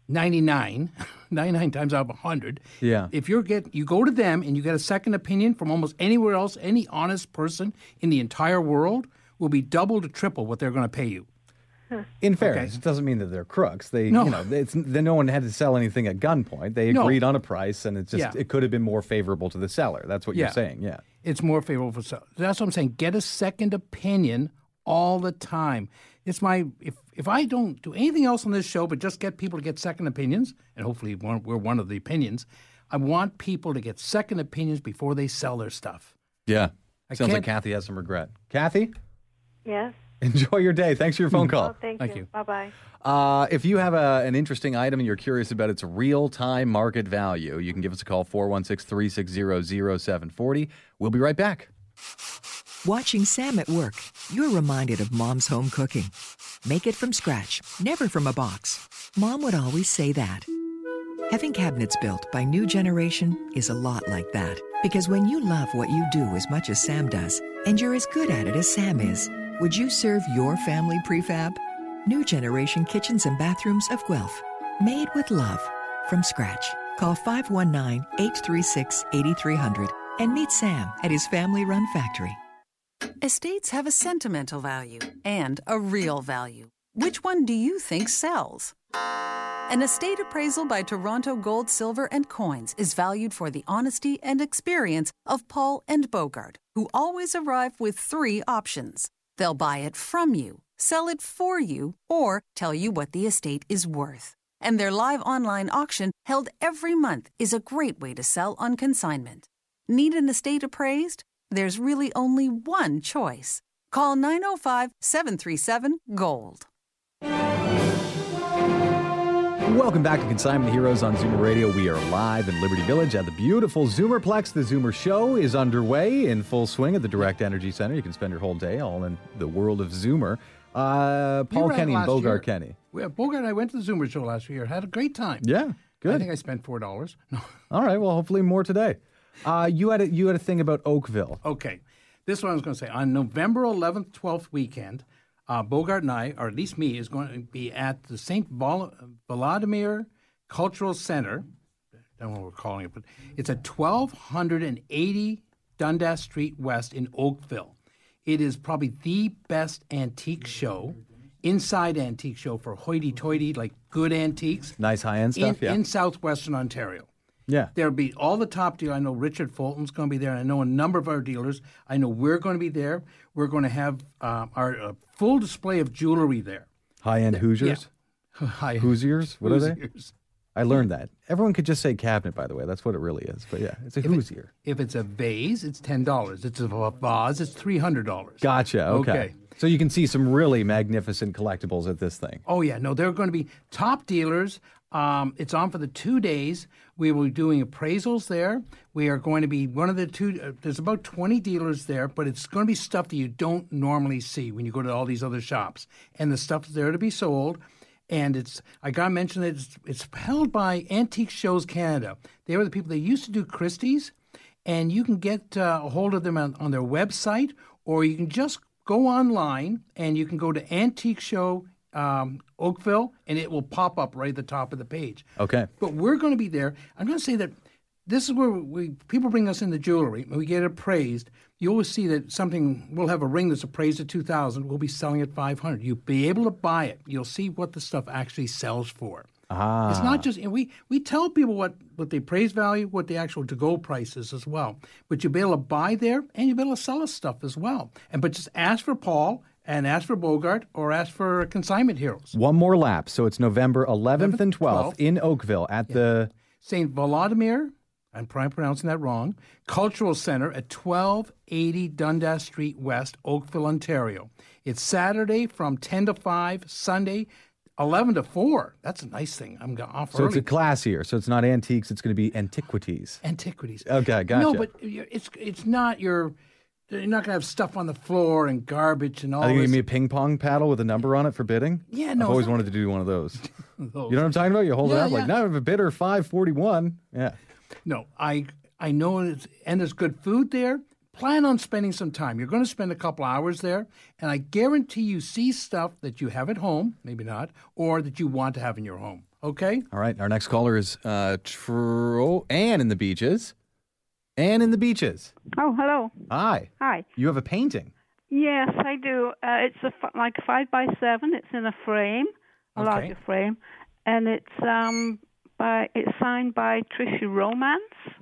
99 times out of 100. Yeah. If you go to them and you get a second opinion from almost anywhere else, any honest person in the entire world will be double to triple what they're going to pay you. In fairness, it doesn't mean that they're crooks. They, No. no one had to sell anything at gunpoint. They No. agreed on a price, and it's just Yeah. it could have been more favorable to the seller. That's what you're saying, yeah. It's more favorable for sellers. That's what I'm saying. Get a second opinion all the time. It's if I don't do anything else on this show but just get people to get second opinions, and hopefully we're one of the opinions, I want people to get second opinions before they sell their stuff. Yeah. I Sounds like can't- Kathy has some regret. Kathy, Yes. enjoy your day. Thanks for your phone call. Oh, thank you. Bye-bye. If you have an interesting item and you're curious about its real-time market value, you can give us a call, 416-360-0740. We'll be right back. Watching Sam at work, you're reminded of Mom's home cooking. Make it from scratch, never from a box. Mom would always say that. Having cabinets built by New Generation is a lot like that. Because when you love what you do as much as Sam does, and you're as good at it as Sam is, would you serve your family prefab? New Generation Kitchens and Bathrooms of Guelph. Made with love. From scratch. Call 519-836-8300 and meet Sam at his family-run factory. Estates have a sentimental value and a real value. Which one do you think sells? An estate appraisal by Toronto Gold, Silver and Coins is valued for the honesty and experience of Paul and Bogart, who always arrive with 3 options. They'll buy it from you, sell it for you, or tell you what the estate is worth. And their live online auction, held every month, is a great way to sell on consignment. Need an estate appraised? There's really only one choice. Call 905-737-GOLD. Welcome back to Consignment Heroes on Zoomer Radio. We are live in Liberty Village at the beautiful Zoomerplex. The Zoomer Show is underway in full swing at the Direct Energy Center. You can spend your whole day all in the world of Zoomer. Paul Kenny and Bogart Kenny. Bogart and I went to the Zoomer Show last year. Had a great time. Yeah, good. I think I spent $4. No. All right, well, hopefully more today. You had a thing about Oakville. Okay. This one I was going to say. On November 11th, 12th weekend, Bogart and I, or at least me, is going to be at the St. Vladimir Cultural Center. I don't know what we're calling it, but it's at 1280 Dundas Street West in Oakville. It is probably the best antique show, inside antique show for hoity-toity, like good antiques. Nice high-end stuff, in southwestern Ontario. Yeah. There'll be all the top dealers. I know Richard Fulton's going to be there. I know a number of our dealers. I know we're going to be there. We're going to have our full display of jewelry there. High-end Hoosiers? Yeah. Hoosiers? What are they? Hoosiers. I learned that. Everyone could just say cabinet, by the way. That's what it really is. But yeah, it's a Hoosier. If it's a vase, it's $10. It's a vase, it's $300. Gotcha. Okay. So you can see some really magnificent collectibles at this thing. Oh, yeah. No, they're going to be top dealers. It's on for the 2 days. We will be doing appraisals there. We are going to be one of the two. There's about 20 dealers there, but it's going to be stuff that you don't normally see when you go to all these other shops. And the stuff is there to be sold. And I got to mention that it's held by Antique Shows Canada. They were the people that used to do Christie's. And you can get a hold of them on their website, or you can just go online and you can go to Antique Show Oakville, and it will pop up right at the top of the page. Okay. But we're going to be there. I'm going to say that this is where people bring us in the jewelry, and we get it appraised. You always see that we'll have a ring that's appraised at $2,000. We'll be selling at $500. You'll be able to buy it. You'll see what the stuff actually sells for. Ah. It's not just, we tell people what the appraised value, what the actual to-go price is as well. But you'll be able to buy there, and you'll be able to sell us stuff as well. But just ask for Paul, and ask for Bogart, or ask for Consignment Heroes. One more lap. So it's November 11th and 12th in Oakville at the St. Vladimir, I'm probably pronouncing that wrong, Cultural Center at 1280 Dundas Street West, Oakville, Ontario. It's Saturday from 10 to 5, Sunday 11 to 4. That's a nice thing. I'm going off early. So it's a classier. So it's not antiques. It's going to be antiquities. Antiquities. Okay, gotcha. No, but it's not your... You're not going to have stuff on the floor and garbage and all this. I think you give me a ping pong paddle with a number on it for bidding? Yeah, no. I've always wanted to do one of those. You know what I'm talking about? You hold it up like, now I have a bidder 541. Yeah. No, I know, and there's good food there. Plan on spending some time. You're going to spend a couple hours there, and I guarantee you see stuff that you have at home, maybe not, or that you want to have in your home. Okay? All right. Our next caller is Ann in the Beaches. Ann in the Beaches. Oh, hello. Hi. Hi. You have a painting. Yes, I do. It's like a 5x7. It's in a frame, a larger frame, and it's signed by Tricia Romance.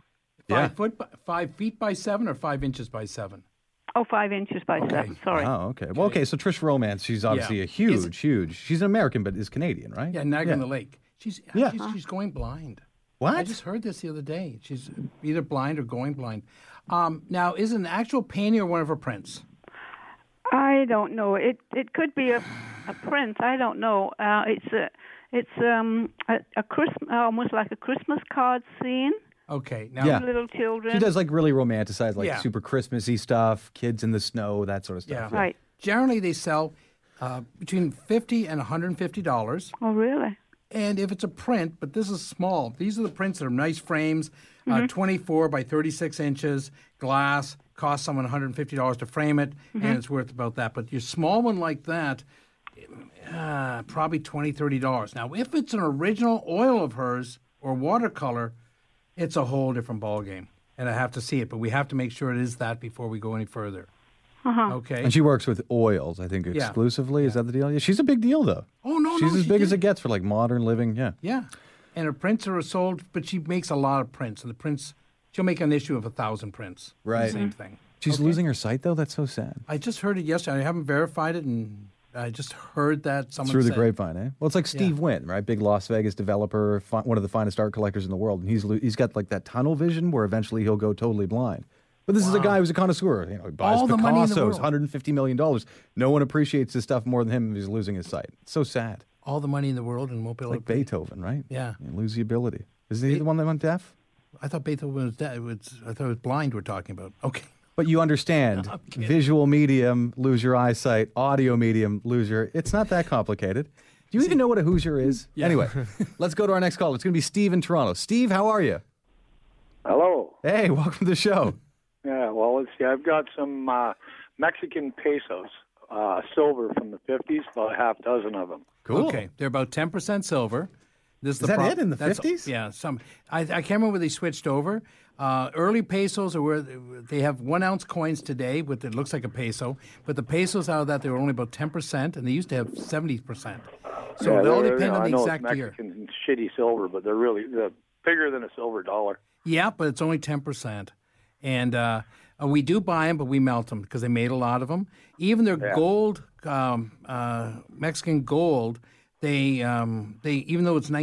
5 feet by 7 or 5 inches by 7? Oh, 5 inches by 7. Sorry. Oh, okay. Well, okay. So Trish Romance, she's obviously a huge. She's an American, but is Canadian, right? Yeah, Niagara on the Lake. She's going blind. What? I just heard this the other day. She's either blind or going blind. Now, is it an actual painting or one of her prints? I don't know. It could be a print. I don't know. It's a Christmas, almost like a Christmas card scene. Okay. Now, little children. She does like really romanticized, like super Christmassy stuff, kids in the snow, that sort of stuff. Yeah. Right. Generally, they sell between $50 and $150. Oh, really? And if it's a print, but this is small. These are the prints that are nice frames, 24 by 36 inches, glass, cost someone $150 to frame it, and it's worth about that. But your small one like that, probably $20, $30. Now, if it's an original oil of hers or watercolor, it's a whole different ballgame. And I have to see it, but we have to make sure it is that before we go any further. Okay. And she works with oils, I think, exclusively. Is that the deal? Yeah, she's a big deal, though. Oh, no, she's as big as it gets for like modern living. Yeah. Yeah. And her prints are sold, but she makes a lot of prints. And the prints, she'll make an issue of 1,000 prints. Right. Same thing. She's losing her sight, though? That's so sad. I just heard it yesterday. I haven't verified it, and I just heard that someone through said. the grapevine, eh? Well, it's like Steve Wynn, right? Big Las Vegas developer, one of the finest art collectors in the world. And he's got like that tunnel vision where eventually he'll go totally blind. But this is a guy who's a connoisseur. You know, he buys All the money in the Picasso's, world. $150 million. No one appreciates his stuff more than him if he's losing his sight. It's so sad. All the money in the world and won't be able Like Beethoven, right? Yeah. You lose the ability. Is he the one that went deaf? I thought Beethoven was dead. I thought it was blind we're talking about. Okay. But you understand, visual medium, lose your eyesight, audio medium, lose your... It's not that complicated. Do you even know what a Hoosier is? Yeah. Anyway, let's go to our next call. It's going to be Steve in Toronto. Steve, how are you? Hello. Hey, welcome to the show. Yeah, well, let's see. I've got some Mexican pesos, silver from the 50s, about a half dozen of them. Cool. Okay. They're about 10% silver. This Is that it in the 50s? Yeah. I can't remember where they switched over. Early pesos are where they have 1 ounce coins today, with it looks like a peso. But the pesos out of that, they were only about 10%, and they used to have 70%. So it all depends on the exact year. I know it's Mexican shitty silver, but they're bigger than a silver dollar. Yeah, but it's only 10%. And we do buy them, but we melt them because they made a lot of them. Even their gold, Mexican gold, they even though it's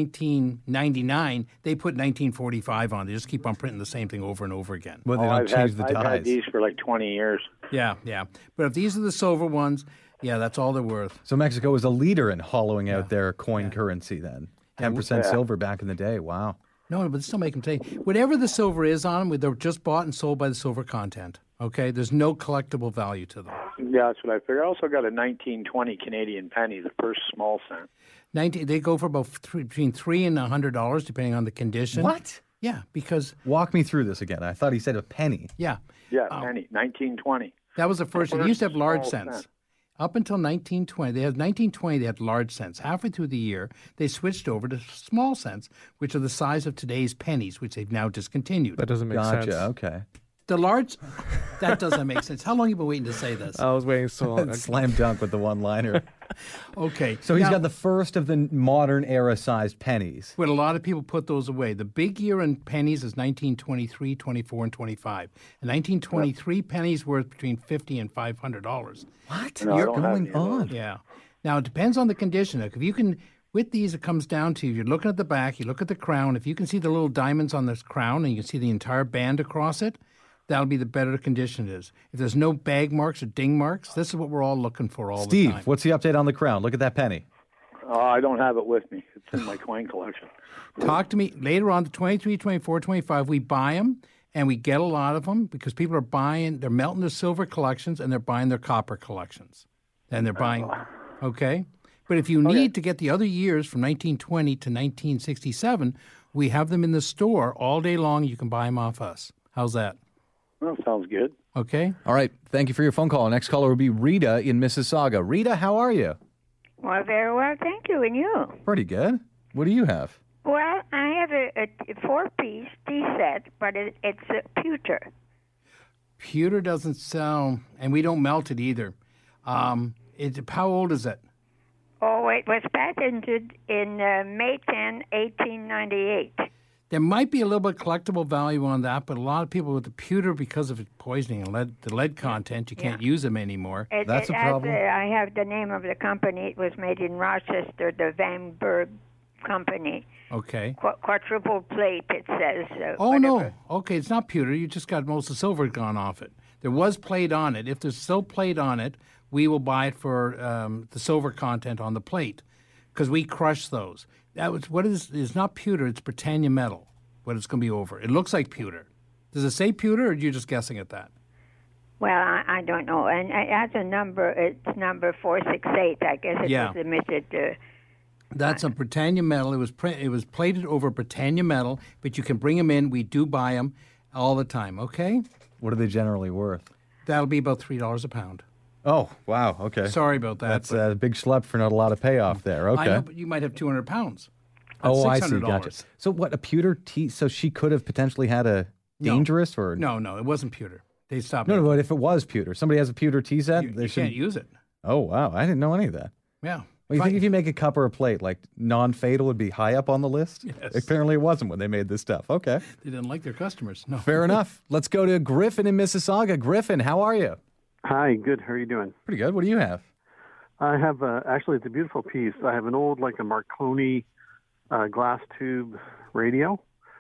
1999, they put 1945 on. They just keep on printing the same thing over and over again. Well, they don't change the I've dyes. had these for like 20 years. Yeah. But if these are the silver ones, that's all they're worth. So Mexico was a leader in hollowing out their coin currency then. 10% silver back in the day. Wow. No, but still make them take whatever the silver is on them. They're just bought and sold by the silver content. Okay, there's no collectible value to them. Yeah, that's what I figured. I also got a 1920 Canadian penny, the first small cent. They go for about between $3 and $100, depending on the condition. What? Yeah, because walk me through this again. I thought he said a penny. Yeah. Yeah, penny, 1920. That was the first. They used to have large small cents. cent. Up until 1920, they had 1920. They had large cents. Halfway through the year, they switched over to small cents, which are the size of today's pennies, which they've now discontinued. That doesn't make sense. Gotcha. Okay. The large, that doesn't make sense. How long have you been waiting to say this? I was waiting so long. Slam dunk with the one-liner. Okay. So he's now, got the first of the modern era-sized pennies. But a lot of people put those away. The big year in pennies is 1923, 24, and 25. And 1923 pennies worth between $50 and $500. What? No, I You're don't have going any of those. on. Yeah. Now, it depends on the condition. Like, if you can, with these, it comes down to, you're looking at the back, you look at the crown. If you can see the little diamonds on this crown and you can see the entire band across it, that'll be the better condition it is. If there's no bag marks or ding marks, this is what we're all looking for all the time. Steve, what's the update on the crown? Look at that penny. I don't have it with me. It's in my coin collection. Talk to me later on, the 23, 24, 25, we buy them, and we get a lot of them because people are buying, they're melting their silver collections, and they're buying their copper collections. And they're buying, okay? But if you need to get the other years from 1920 to 1967, we have them in the store all day long. You can buy them off us. How's that? Well, sounds good. Okay. All right. Thank you for your phone call. Our next caller will be Rita in Mississauga. Rita, how are you? Well, very well, thank you. And you? Pretty good. What do you have? Well, I have a 4-piece tea set, but it's a pewter. Pewter doesn't sell, and we don't melt it either. How old is it? Oh, it was patented in May 10, 1898. There might be a little bit collectible value on that, but a lot of people with the pewter, because of its poisoning and the lead content, you can't use them anymore. That's a problem. I have the name of the company. It was made in Rochester, the Van Berg Company. Okay. Quadruple plate, it says. Oh, no. Okay, it's not pewter. You just got most of the silver gone off it. There was plate on it. If there's still plate on it, we will buy it for the silver content on the plate because we crush those. It's not pewter, it's Britannia metal, what it's going to be over. It looks like pewter. Does it say pewter, or are you just guessing at that? Well, I don't know. And as a number, it's number 468. I guess it was emitted. That's a Britannia metal. It was plated over Britannia metal, but you can bring them in. We do buy them all the time, okay? What are they generally worth? That'll be about $3 a pound. Oh, wow. Okay. Sorry about that. That's a big schlep for not a lot of payoff there. Okay. I know, but you might have 200 pounds. That's $600. I see. Gotcha. So what, a pewter tea? So she could have potentially had a dangerous or? No, it wasn't pewter. They stopped. No, but if it was pewter, somebody has a pewter tea set, you can't use it. Oh, wow. I didn't know any of that. Yeah. Well, you think if you make a cup or a plate, like non-fatal would be high up on the list? Yes. Apparently it wasn't when they made this stuff. Okay. They didn't like their customers. No. Fair enough. Let's go to Griffin in Mississauga. Griffin, how are you? Hi, good. How are you doing? Pretty good. What do you have? I have, actually, it's a beautiful piece. I have an old, like a Marconi glass tube radio,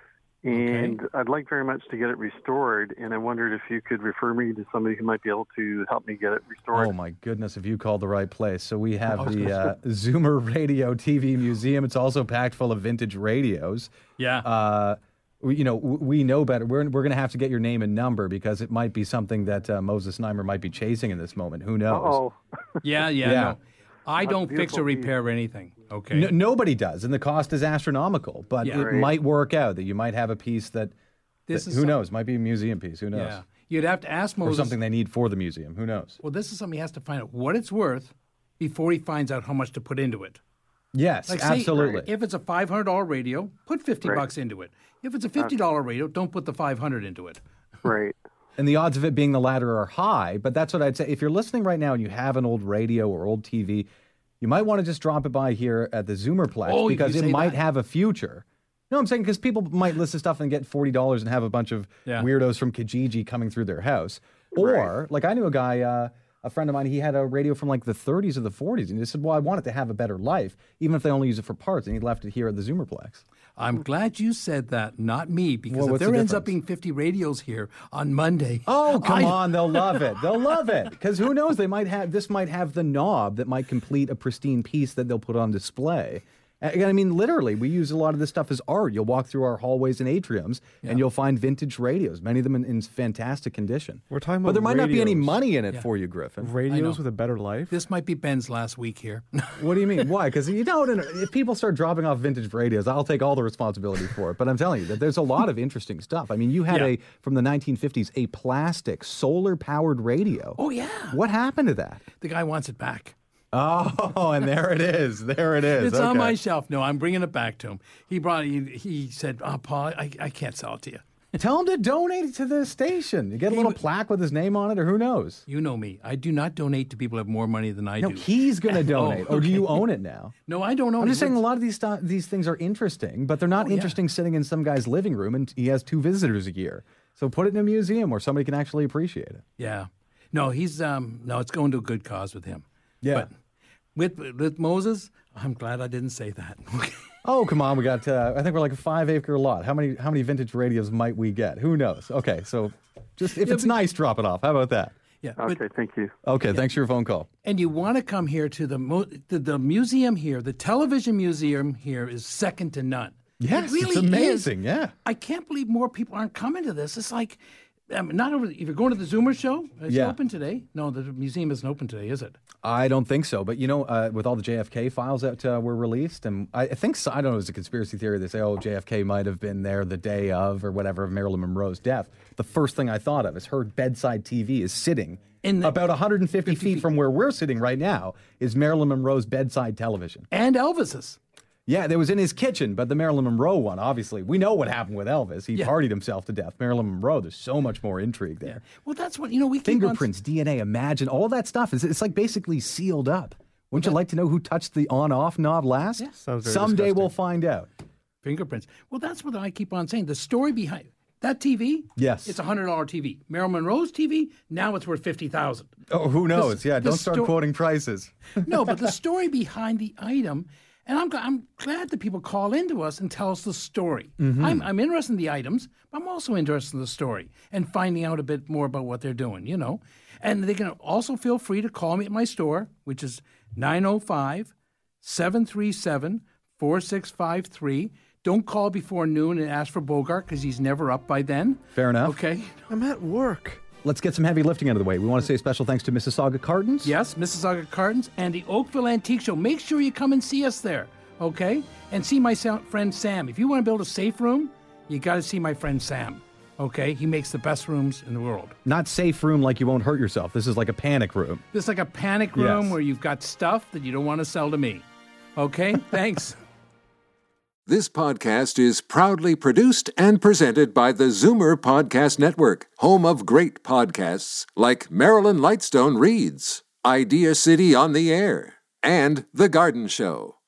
and I'd like very much to get it restored, and I wondered if you could refer me to somebody who might be able to help me get it restored. Oh, my goodness, if you called the right place. So we have the Zoomer Radio TV Museum. It's also packed full of vintage radios. Yeah. We know better. We're going to have to get your name and number because it might be something that Moses Neimer might be chasing in this moment. Who knows? Oh. Yeah. No. I don't fix or repair anything. Okay. Nobody does, and the cost is astronomical. But it might work out that you might have a piece that who knows? Might be a museum piece. Who knows? Yeah. You'd have to ask Moses. Or something they need for the museum. Who knows? Well, this is something he has to find out what it's worth before he finds out how much to put into it. Yes, absolutely. If it's a $500 radio, put $50 into it. If it's a $50 radio, don't put the $500 into it. Right. And the odds of it being the latter are high, but that's what I'd say. If you're listening right now and you have an old radio or old TV, you might want to just drop it by here at the Zoomerplex because it might have a future. No, I'm saying because people might list stuff and get $40 and have a bunch of weirdos from Kijiji coming through their house. Or, like I knew a guy, a friend of mine, he had a radio from like the 30s or the 40s, and he said, well, I want it to have a better life, even if they only use it for parts, and he left it here at the Zoomerplex. I'm glad you said that, not me, because if there ends up being 50 radios here on Monday... Oh, come on, they'll love it. They'll love it. Because who knows, this might have the knob that might complete a pristine piece that they'll put on display. I mean, literally, we use a lot of this stuff as art. You'll walk through our hallways and atriums, and you'll find vintage radios, many of them in fantastic condition. We're talking about But there might not be any money in it for you, Griffin. Radios with a better life? This might be Ben's last week here. What do you mean? Why? Because if people start dropping off vintage radios, I'll take all the responsibility for it. But I'm telling you that there's a lot of interesting stuff. I mean, you had from the 1950s, a plastic solar-powered radio. Oh, yeah. What happened to that? The guy wants it back. Oh, and there it is. There it is. It's on my shelf. No, I'm bringing it back to him. He said, oh, Paul, I can't sell it to you. Tell him to donate it to the station. You get a little plaque with his name on it, or who knows? You know me. I do not donate to people who have more money than I do. No, he's going to donate. Or do you own it now? No, I don't own it. I'm just saying a lot of these things are interesting, but they're not interesting sitting in some guy's living room, and he has 2 visitors a year. So put it in a museum where somebody can actually appreciate it. Yeah. No, he's it's going to a good cause with him. Yeah. But with Moses, I'm glad I didn't say that. Oh, come on. We got, I think we're like a 5-acre lot. How many vintage radios might we get? Who knows? Okay, so just if it's nice, drop it off. How about that? Yeah. Okay, thank you. Okay, thanks for your phone call. And you want to come here to the museum here. The television museum here is second to none. Yes, it really it's amazing. is. Yeah. I can't believe more people aren't coming to this. It's like, if you're going to the Zoomer show, is it open today? No, the museum isn't open today, is it? I don't think so. But, with all the JFK files that were released, and I think, I don't know, it's a conspiracy theory. They say, JFK might have been there the day of or whatever of Marilyn Monroe's death. The first thing I thought of is her bedside TV is sitting about 150 feet from where we're sitting right now is Marilyn Monroe's bedside television. And Elvis's. Yeah, that was in his kitchen, but the Marilyn Monroe one, obviously. We know what happened with Elvis. He partied himself to death. Marilyn Monroe, there's so much more intrigue there. Yeah. Well, that's what, we keep Fingerprints, DNA, Imagine, all that stuff. It's like basically sealed up. Wouldn't you like to know who touched the on-off knob last? Yeah. Someday we'll find out. Fingerprints. Well, that's what I keep on saying. The story behind that TV, yes, it's a $100 TV. Marilyn Monroe's TV, now it's worth $50,000. Oh, who knows? Don't start quoting prices. No, but the story behind the item, and I'm glad that people call into us and tell us the story. Mm-hmm. I'm interested in the items, but I'm also interested in the story and finding out a bit more about what they're doing, And they can also feel free to call me at my store, which is 905-737-4653. Don't call before noon and ask for Bogart because he's never up by then. Fair enough. Okay. I'm at work. Let's get some heavy lifting out of the way. We want to say special thanks to Mississauga Cartons. Yes, Mississauga Cartons and the Oakville Antique Show. Make sure you come and see us there, okay? And see my friend Sam. If you want to build a safe room, you got to see my friend Sam, okay? He makes the best rooms in the world. Not safe room like you won't hurt yourself. This is like a panic room. This is like a panic room where you've got stuff that you don't want to sell to me, okay? Thanks. This podcast is proudly produced and presented by the Zoomer Podcast Network, home of great podcasts like Marilyn Lightstone Reads, Idea City on the Air, and The Garden Show.